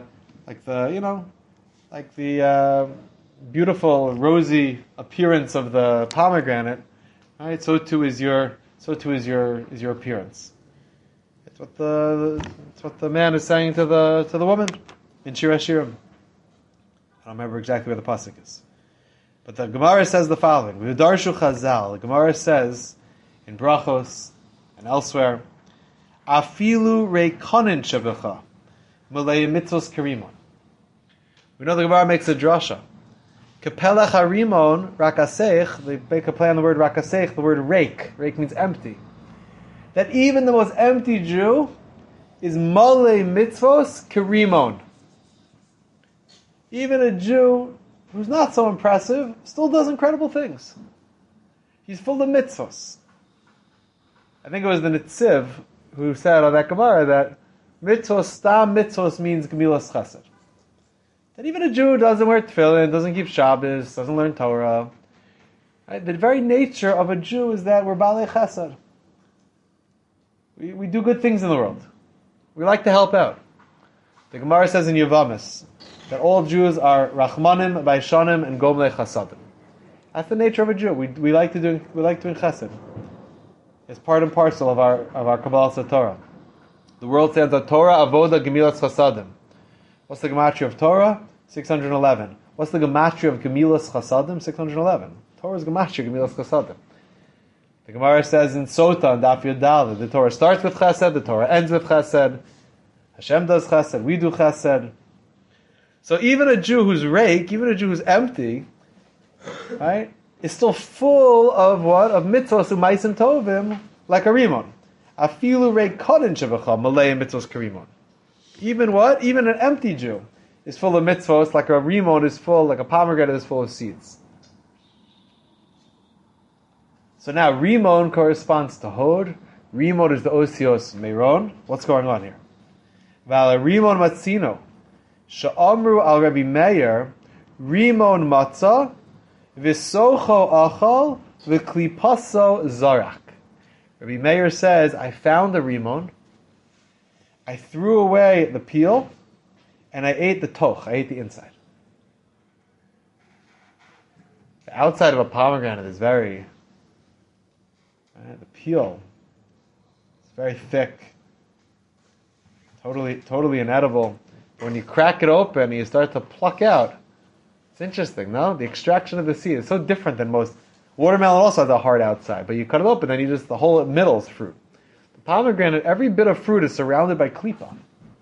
beautiful rosy appearance of the pomegranate, right? So too is your appearance. It's what the man is saying to the woman in Shir Hashirim. I don't remember exactly where the pasuk is, but the Gemara says the following: V'darshu Chazal. The Gemara says in Brachos and elsewhere, Afilu reikonin shebecha, malei mitzvos karimon. We know the Gemara makes a drasha. Kapelech harimon rakasech. They make a play on the word rakasech. The word rake. Rake means empty. That even the most empty Jew is malei mitzvos karimon. Even a Jew who's not so impressive still does incredible things. He's full of mitzvos. I think it was the Nitziv who said on that Gemara that mitzvos, stam mitzvos means gemilas chesed. That even a Jew who doesn't wear tefillin, doesn't keep Shabbos, doesn't learn Torah, right? The very nature of a Jew is that we're balei chesed. We do good things in the world. We like to help out. The Gemara says in Yevamos that all Jews are Rachmanim, Baishanim, and Gomlei Chasadim. That's the nature of a Jew. We like doing chesed. It's part and parcel of our Kabbalah Torah. The world stands on Torah, Avoda, Gemilas Chasadim. What's the gematria of Torah? 611. What's the gematria of Gemilas Chasadim? 611. Torah's gematria, Gemilas Chasadim. The Gemara says in Sota and Daf Yudal, the Torah starts with Chesed, the Torah ends with Chesed. Hashem does Chesed, we do Chesed. So even a Jew who's rake, even a Jew who's empty, right, is still full of what? Of mitzvos u'maisim tovim, like a rimon. Afilu rake kodin shebecha, malei mitzvos karimon. Even what? Even an empty Jew is full of mitzvos, like a rimon is full, like a pomegranate is full of seeds. So now rimon corresponds to hod. Rimon is the osios meiron. What's going on here? Val rimon matzino. Sha'amru al Rabbi Meir, rimon matzah, v'socho achal, v'klipaso zarak. Rabbi Meir says, I found the rimon, I threw away the peel, and I ate the toch, I ate the inside. The outside of a pomegranate is the peel, it's very thick, totally inedible. When you crack it open and you start to pluck out, it's interesting, no? The extraction of the seed is so different than most. Watermelon also has a hard outside, but you cut it open, then the whole middle is fruit. The pomegranate, every bit of fruit is surrounded by klipa. You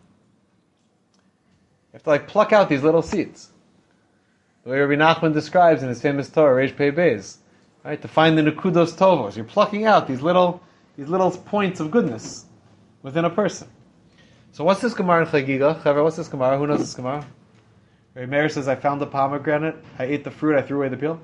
have to pluck out these little seeds. The way Rabbi Nachman describes in his famous Torah, Reish Pei Beis, right? To find the nekudos tovos, you're plucking out these little points of goodness within a person. So what's this Gemara in Chagiga? Chaver, what's this Gemara? Who knows this Gemara? Rabbi Meir says, I found the pomegranate, I ate the fruit, I threw away the peel.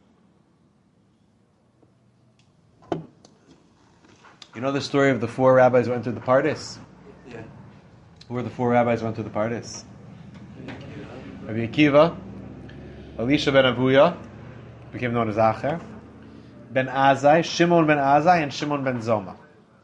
You know the story of the 4 rabbis who entered the Pardes? Yeah. Who were the 4 rabbis who entered the Pardes? Rabbi Akiva, Elisha ben Avuya, became known as Acher, Ben Azai, Shimon ben Azai, and Shimon ben Zoma.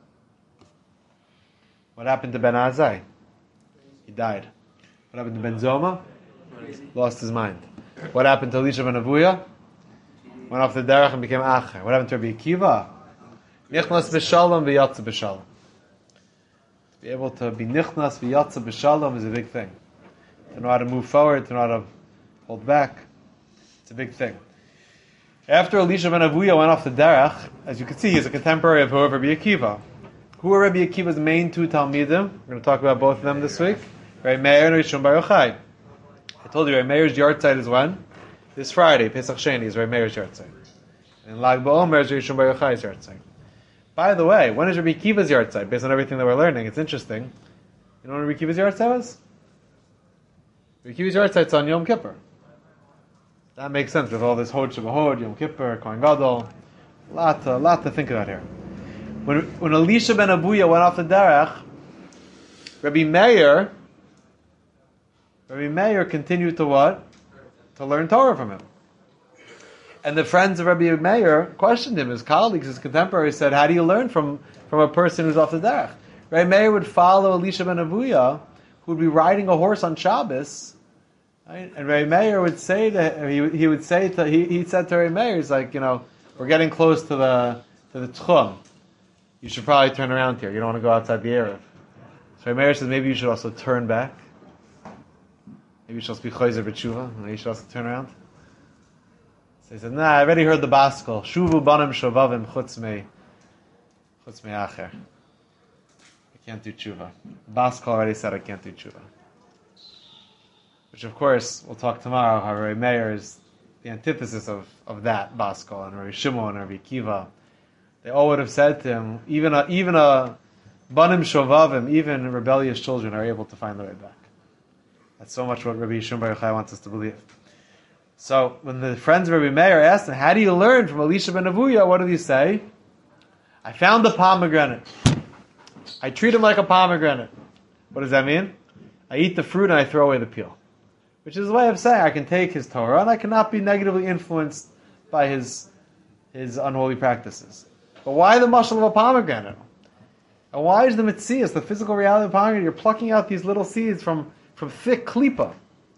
What happened to Ben Azai? He died. What happened to Ben Zoma? Lost his mind. What happened to Elisha ben Avuya? Went off the derech and became Acher. What happened to Rabbi Akiva? Nichnas b'shalom v'yatza b'shalom. To be able to be nichnas v'yatza b'shalom is a big thing. To know how to move forward, to know how to hold back, it's a big thing. After Elisha ben Avuya went off the derech, as you can see, he's a contemporary of Rabbi Akiva. Who are Rabbi Akiva's main 2 Talmidim? We're going to talk about both of them this week. Rabbi Meir and Rishon Bar Yochai. I told you Rabbi Meir's yahrzeit is when? This Friday, Pesach Sheni is Rabbi Meir's yahrzeit. And Lag BaOmer is Rishon Bar Yochai's yahrzeit. By the way, when is Rabbi Akiva's yahrzeit? Based on everything that we're learning, it's interesting. You know when Rabbi Akiva's yahrzeit was? Rabbi Akiva's yahrzeit is on Yom Kippur. That makes sense with all this Hod Shabbat, Yom Kippur, Kohen Gadol. A lot to think about here. When Elisha ben Avuya went off the derech, Rabbi Meir continued to what? To learn Torah from him. And the friends of Rabbi Meir questioned him. His colleagues, his contemporaries said, how do you learn from a person who's off the derech? Rabbi Meir would follow Elisha ben Avuya, who would be riding a horse on Shabbos, right? And Rabbi Meir would say he said to Rabbi Meir, he's like, we're getting close to the Tchum. You should probably turn around here. You don't want to go outside the Erev. So Rabbi Meir says, maybe you should also turn back. Maybe you should also be Chayzer b'tshuva. Maybe you should also turn around. So he said, nah, I already heard the Baskel. Shuvu banim shovavim chutz me acher. I can't do tshuva. Baskel already said I can't do tshuva. Which, of course, we'll talk tomorrow how Rabbi Meir is the antithesis of that Baskel, and Rabbi Shimon and Rabbi Kiva. They all would have said to him, even a banim shovavim, even rebellious children are able to find the way back. That's so much what Rabbi Shimon Bar Yochai wants us to believe. So, when the friends of Rabbi Meir asked him, how do you learn from Elisha ben Avuya, what did he say? I found a pomegranate. I treat him like a pomegranate. What does that mean? I eat the fruit and I throw away the peel. Which is a way of saying I can take his Torah and I cannot be negatively influenced by his unholy practices. But why the mashal of a pomegranate? And why is the mitzias, the physical reality of a pomegranate, you're plucking out these little seeds from thick klipa?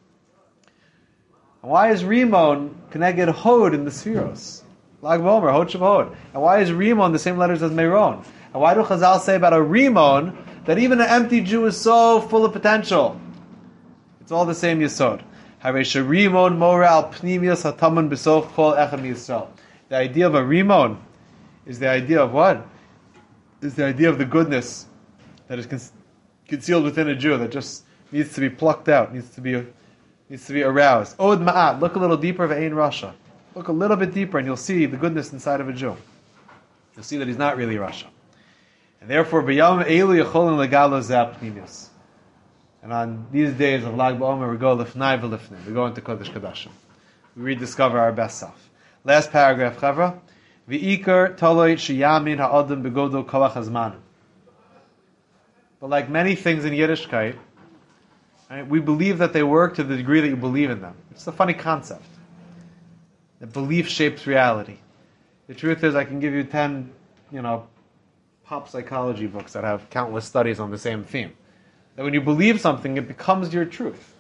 And why is Rimon connected Hod in the Spheros? Lag Bomer, Hod Shav. And why is Rimon the same letters as Meron? And why do Chazal say about a Rimon that even an empty Jew is so full of potential? It's all the same Yisod. Haresha Rimon Moral Pnimius Hataman Besoch Kol Echem Yisrael. The idea of a Rimon is the idea of what? Is the idea of the goodness that is concealed within a Jew that just needs to be plucked out, needs to be aroused. Od Ma'at, look a little deeper of Ein Rasha. Look a little bit deeper and you'll see the goodness inside of a Jew. You'll see that he's not really Rasha. And therefore, B'yam Eilu Yecholin Legalo Zeh Pnimius. And on these days of Lag BaOmer, we go Lifnai V'Lifnai. We go into Kodesh Kodashim. We rediscover our best self. Last paragraph, Chavra. V'ikar Toloi Shiyamin Ha'odem Begodol Koach HaZmanim. But like many things in Yiddishkeit, right, we believe that they work to the degree that you believe in them. It's a funny concept. That belief shapes reality. The truth is, I can give you 10, pop psychology books that have countless studies on the same theme. That when you believe something, it becomes your truth.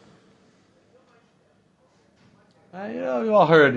You all heard,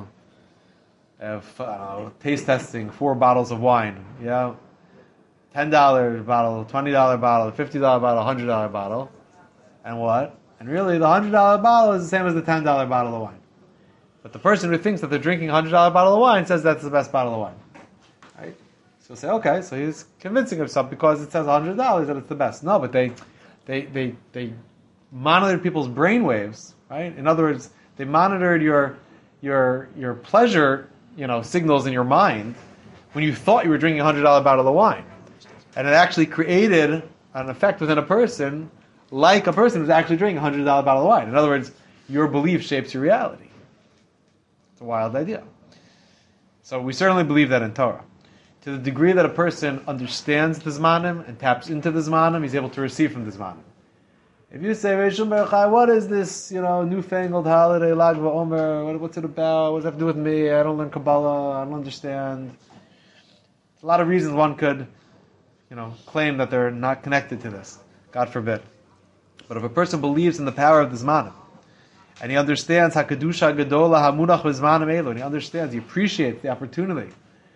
of taste testing 4 bottles of wine. $10 bottle, $20 bottle, $50 bottle, $100 bottle. And what? And really, the $100 bottle is the same as the $10 bottle of wine. But the person who thinks that they're drinking a $100 bottle of wine says that's the best bottle of wine. Right? So we'll say, okay, so he's convincing himself because it says $100 that it's the best. No, but they monitored people's brain waves, right? In other words, they monitored your pleasure, signals in your mind when you thought you were drinking a $100 bottle of wine. And it actually created an effect within a person like a person who's actually drinking a $100 bottle of wine. In other words, your belief shapes your reality. It's a wild idea. So we certainly believe that in Torah. To the degree that a person understands the Zmanim and taps into the Zmanim, he's able to receive from the Zmanim. If you say, what is this, newfangled holiday, Lag BaOmer, what's it about? What does it have to do with me? I don't learn Kabbalah, I don't understand. There's a lot of reasons one could, claim that they're not connected to this. God forbid. But if a person believes in the power of the Zmanim, and he understands HaKadusha Gadola HaMunach V'Zmanim Elo, and he understands, he appreciates the opportunity,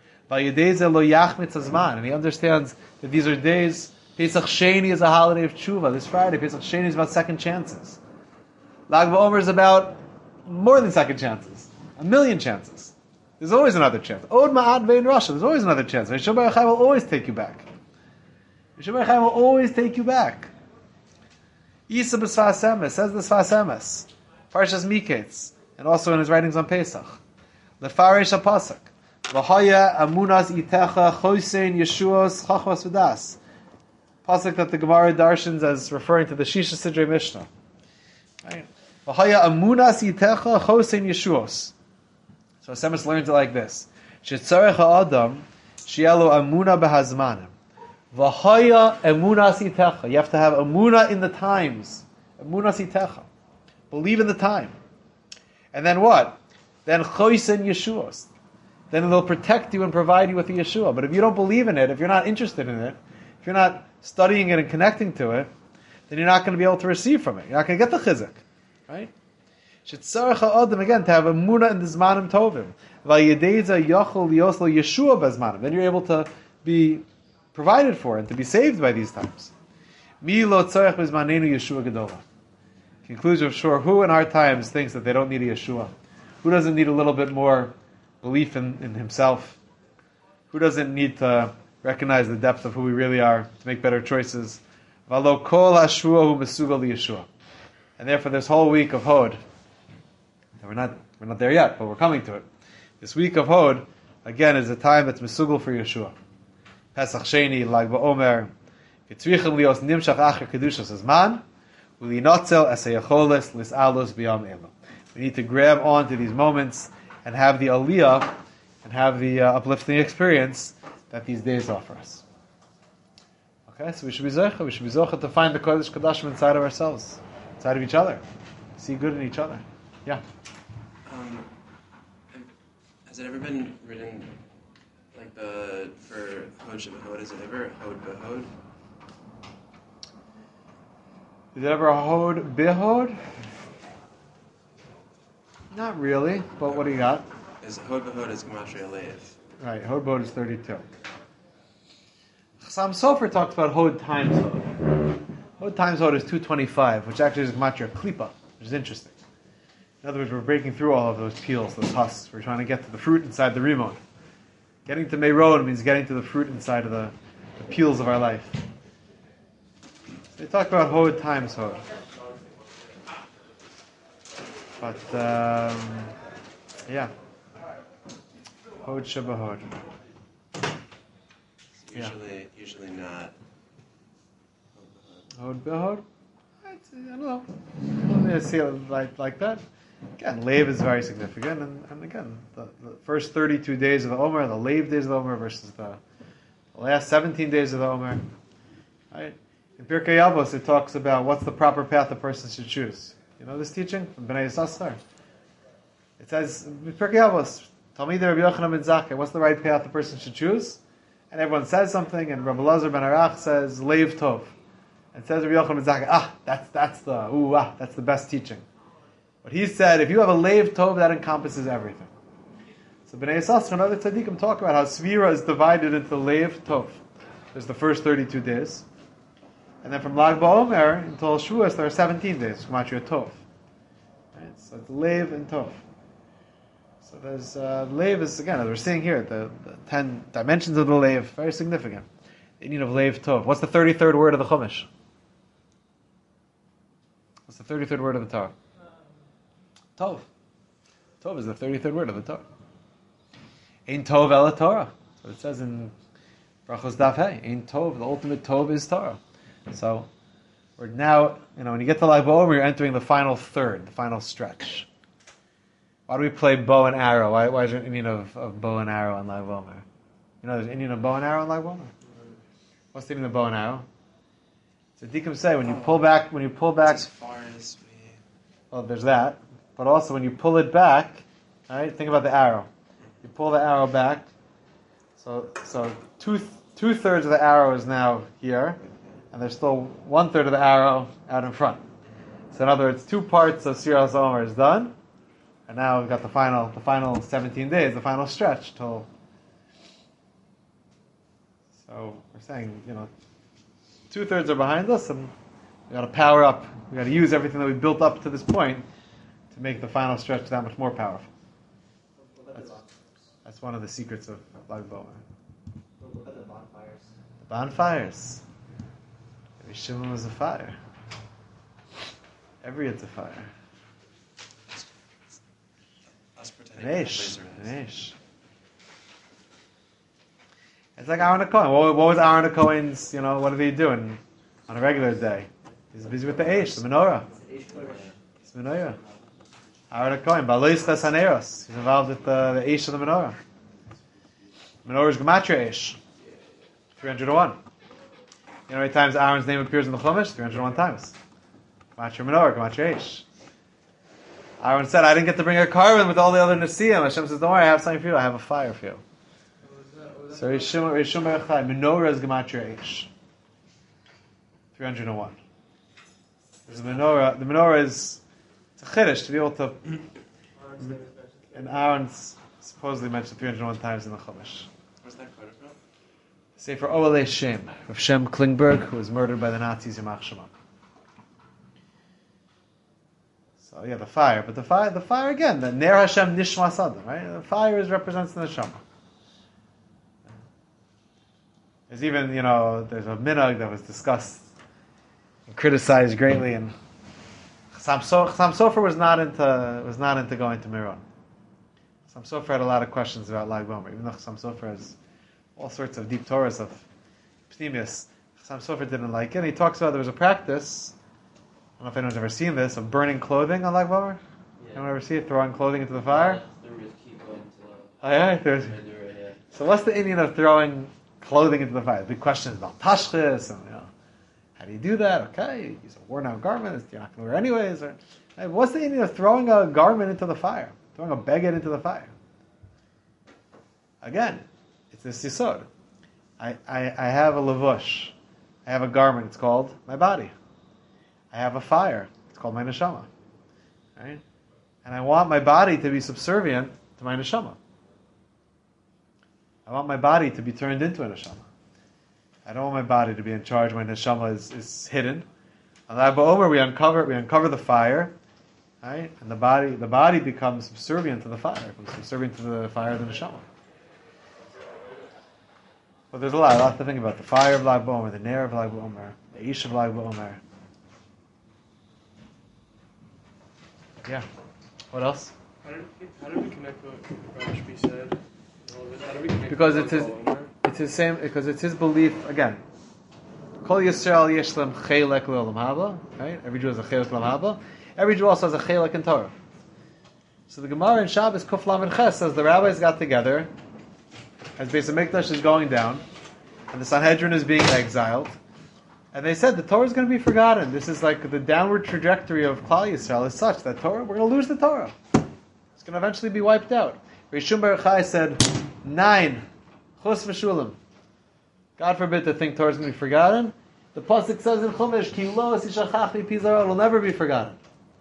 and he understands that these are days. Pesach Sheni is a holiday of tshuva. This Friday, Pesach Sheni is about second chances. Lag BaOmer is about more than second chances. 1,000,000 chances. There's always another chance. Od Ma'ad Ve'in Rasha. There's always another chance. Yeshua Bar Yochai will always take you back. Yeshua Bar Yochai will always take you back. Isa b'Sfas Emes says the Sfas Emes, Parshas Miketz, and also in his writings on Pesach. Lefarish HaPasuk. V'haya amunas itecha chosein Yeshuos chachmas v'das. Pasuk that the Gemara darshans as referring to the Shisha Sidrei Mishnah. Right? V'haya amunas itecha chosein Yeshuos. So Semes learns it like this: Shetzarech ha'adam shielo amuna behazmanim. V'haya amunas itecha. You have to have amuna in the times. Amunas itecha. Believe in the time. And then what? then choisen Yeshuos. Then it'll protect you and provide you with the Yeshua. But if you don't believe in it, if you're not interested in it, if you're not studying it and connecting to it, then you're not going to be able to receive from it. You're not going to get the chizuk. Right? Shetzarech ha'adam, again, to have a muna in the zmanim tovim. V'yedeza yachol liyoslo Yeshua bezmanim. Then you're able to be provided for and to be saved by these times. Mi lo tzarech bezmanenu Yeshua gedola. Conclusion of Shor, who in our times thinks that they don't need a Yeshua? Who doesn't need a little bit more belief in himself? Who doesn't need to recognize the depth of who we really are to make better choices? V'lo kol hashvua hu mesugal Yeshua. And therefore this whole week of Hod, we're not there yet, but we're coming to it. This week of Hod, again, is a time that's mesugal for Yeshua. Pesach Sheni, Lag BaOmer, Yitzrichim lios nimshach acher kedushas azman, ulinotzel esayacholes lisalos biyam elu. We need to grab onto these moments and have the aliyah and have the uplifting experience that these days offer us. Okay, so we should be zocha. We should be zocha to find the Kodesh Kodashim inside of ourselves, inside of each other. See good in each other. Yeah. Has it ever been written like for Hod Shebahod? Is it ever Hod Behod? Is it ever Hod Behod? Not really, but what do you got? Is Hod Behod is Gematria Leiv? Right, Hod Behod is 32. Chassam Sofer talks about Hod times Hod. Hod times Hod is 225, which actually is Gematria Klipa, which is interesting. In other words, we're breaking through all of those peels, those husks. We're trying to get to the fruit inside the rimon. Getting to Meirod means getting to the fruit inside of the peels of our life. They talk about Hod times Hod. But, yeah. Hod Shebahod. Usually not. Hod Behod? I don't know. I see it like that. Again, Leiv is very significant, and again, the first 32 days of the Omer, the Leiv days of the Omer versus the last 17 days of the Omer. Right? In Pirkei Avos, it talks about what's the proper path a person should choose. You know this teaching from Bnei Yissaschar? It says, in Pirkei Avos, Talmidei Rabbi Yochanan ben Zakkai, what's the right path a person should choose? And everyone says something, and Rabbi Elazar ben Arach says, Leiv Tov. And says Rabbi Yochanan ben Zakkai, that's the best teaching. But he said, if you have a Leiv Tov, that encompasses everything. So Bnei Yissaschar and other tzaddikim talk about how Svira is divided into Leiv Tov. There's the first 32 days. And then from Lag BaOmer until Shavuos, there are 17 days, Gematria Tov. Right? So it's Leiv and Tov. So there's, Leiv is, again, as we're seeing here, the 10 dimensions of the Leiv, very significant. The meaning of Leiv Tov. What's the 33rd word of the Chumash? What's the 33rd word of the Torah? Tov. Tov is the 33rd word of the Torah. Ein Tov Ela Torah. So it says in Brachos Daf Hey. Ein Tov, the ultimate Tov is Torah. So we're now, when you get to Lag BaOmer, you're entering the final third, the final stretch. Why do we play bow and arrow? Why is there an Indian of bow and arrow on Lag BaOmer? There's an Indian of bow and arrow on Lag BaOmer? What's the meaning of bow and arrow? So Deacon say when you pull back. As far as we. Well, there's that. But also when you pull it back, all right, think about the arrow. You pull the arrow back. So two-thirds of the arrow is now here, and there's still 1/3 of the arrow out in front. So in other words, 2 parts of Sfiras Omer is done, and now we've got the final 17 days, the final stretch till. So we're saying, 2/3 are behind us, and we got to power up. We got to use everything that we built up to this point to make the final stretch that much more powerful. That's one of the secrets of Lag BaOmer. Look at the bonfires. The bonfires. Every Shimon was a fire. Every it's a fire. Us pretending An to Eish. have laser An eyes. Eish. It's like Aaron HaKohen. What was Aaron HaKohen's, what are they doing on a regular day? He's busy with the Eish, the menorah. It's menorah. Aaron HaKohen, Balois Chasaneros. He's involved with the Eish of the menorah. Menorah is Gematria Eish. 301. You know how many times Aaron's name appears in the Chumash? 301 times. Gematria menorah, Gematria Eish. Aaron said, I didn't get to bring a carbon with all the other Nesiim. Hashem says, don't worry, I have something for you. I have a fire for you. So Rishon Bar Yochai, menorah is Gematria Eish. 301. There's a menorah. The menorah is, it's a chiddush to be able to, and Aaron's supposedly mentioned 301 times in the Chumash. Where's that quoted from? Sefer Oalei Shem, of Shem Klingberg, who was murdered by the Nazis in Yamach Shema. So yeah, the fire, but the fire again, the Ner Hashem Nishmas Adam, right? The fire represents the neshama. There's even, there's a minhag that was discussed and criticized greatly, and Chassam Sofer was not into going to Miron. Chassam Sofer had a lot of questions about Lag Bomer, even though Chassam Sofer has all sorts of deep Torahs of Pnimius. Chassam Sofer didn't like it. And he talks about there was a practice, I don't know if anyone's ever seen this, of burning clothing on Lag Bomer. Yeah. Anyone ever see it? Throwing clothing into the fire? Oh yeah. So what's the Indian of throwing clothing into the fire? Big questions about tashchis and how do you do that? Okay, use a worn out garment. You're not going to wear anyways. Or, what's the Indian of throwing a garment into the fire? Throwing a beged into the fire? Again, it's this yisod. I have a lavush. I have a garment. It's called my body. I have a fire. It's called my neshama. Right? And I want my body to be subservient to my neshama. I want my body to be turned into a neshama. I don't want my body to be in charge. My neshama is hidden. On Lag BaOmer, we uncover the fire, right? And the body becomes subservient to the fire. It becomes subservient to the fire of the neshama. But there's a lot to think about. The fire of Lag BaOmer, the Ner of Lag BaOmer, the Ish of Lag BaOmer. Yeah. What else? How did we connect what Rashbi said? How did we connect Because with it's his, Lag BaOmer? it's his same. Because it's his belief again. Kol Yisrael yesh lem chelek le'olam haba. Right. Every Jew has a chelek le'olam haba. Every Jew also has a chelek in Torah. So the Gemara in Shabbos Kuf Lamed Ches says the rabbis got together as Beis HaMikdash is going down, and the Sanhedrin is being exiled, and they said the Torah is going to be forgotten. This is like the downward trajectory of Klal Yisrael is such that Torah, we're going to lose the Torah. It's going to eventually be wiped out. Rishon Bar Yochai said, 9, Chus v'shulam. God forbid to think Torah is going to be forgotten. The pasuk says in Chumash, Ki lo yishachach mipi zara, it will never be forgotten.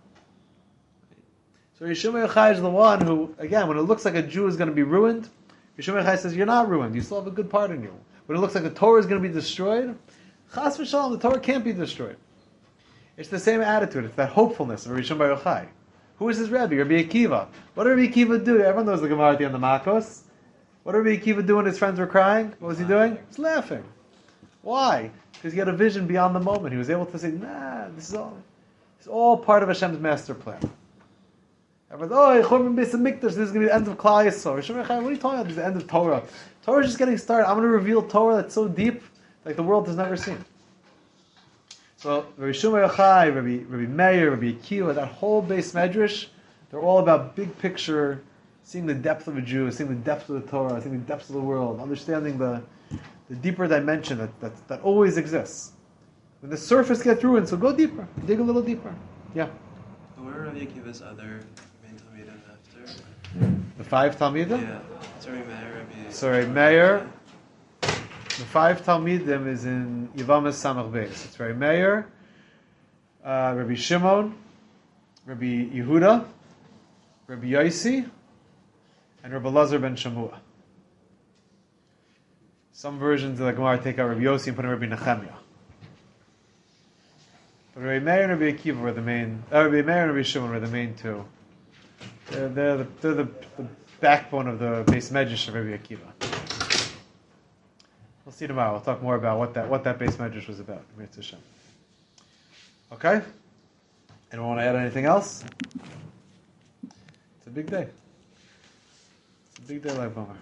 So Rishon Bar Yochai is the one who, again, when it looks like a Jew is going to be ruined, Rishon Bar Yochai says, you're not ruined. You still have a good part in you. When it looks like the Torah is going to be destroyed, Chas v'shalom, the Torah can't be destroyed. It's the same attitude. It's that hopefulness of Rishon Bar Yochai. Who is his Rebbe? Rabbi Akiva. What did Rabbi Akiva do? Everyone knows the Gemara at the end of Makos. What did Rabbi Akiva do when his friends were crying? What was he doing? He was laughing. Why? Because he had a vision beyond the moment. He was able to say, this is all part of Hashem's master plan. Everyone's, Churban Beis HaMikdash, this is going to be the end of Klal Yisrael. Rishon Bar Yochai, what are you talking about? This is the end of Torah. Torah is just getting started. I'm going to reveal Torah that's so deep, like the world has never seen. So Rabbi Shimon Yochai, Rabbi Meir, Rabbi Akiva, that whole base medrash, they're all about big picture, seeing the depth of a Jew, seeing the depth of the Torah, seeing the depths of the world, understanding the deeper dimension that always exists. When the surface gets ruined, so go deeper, dig a little deeper. Yeah. Who were Rabbi Akiva's other main Talmidim after? The 5 Talmidim? Yeah. So Rabbi Meir, So Rabbi Meir, the 5 Talmidim is in Yevamis Samach Beis. It's Rabbi Meir, Rabbi Shimon, Rabbi Yehuda, Rabbi Yossi, and Rabbi Lazar ben Shamua. Some versions of the Gemara take out Rabbi Yossi and put in Rabbi Nechemiah. But Rabbi Meir and Rabbi Akiva were the main. Rabbi Meir and Rabbi Shimon were the main two. They're the backbone of the base medrash of Rabbi Akiva. We'll see tomorrow. We'll talk more about what that base medrash was about. Okay? Anyone want to add anything else? It's a big day. It's a big day, like Bomer.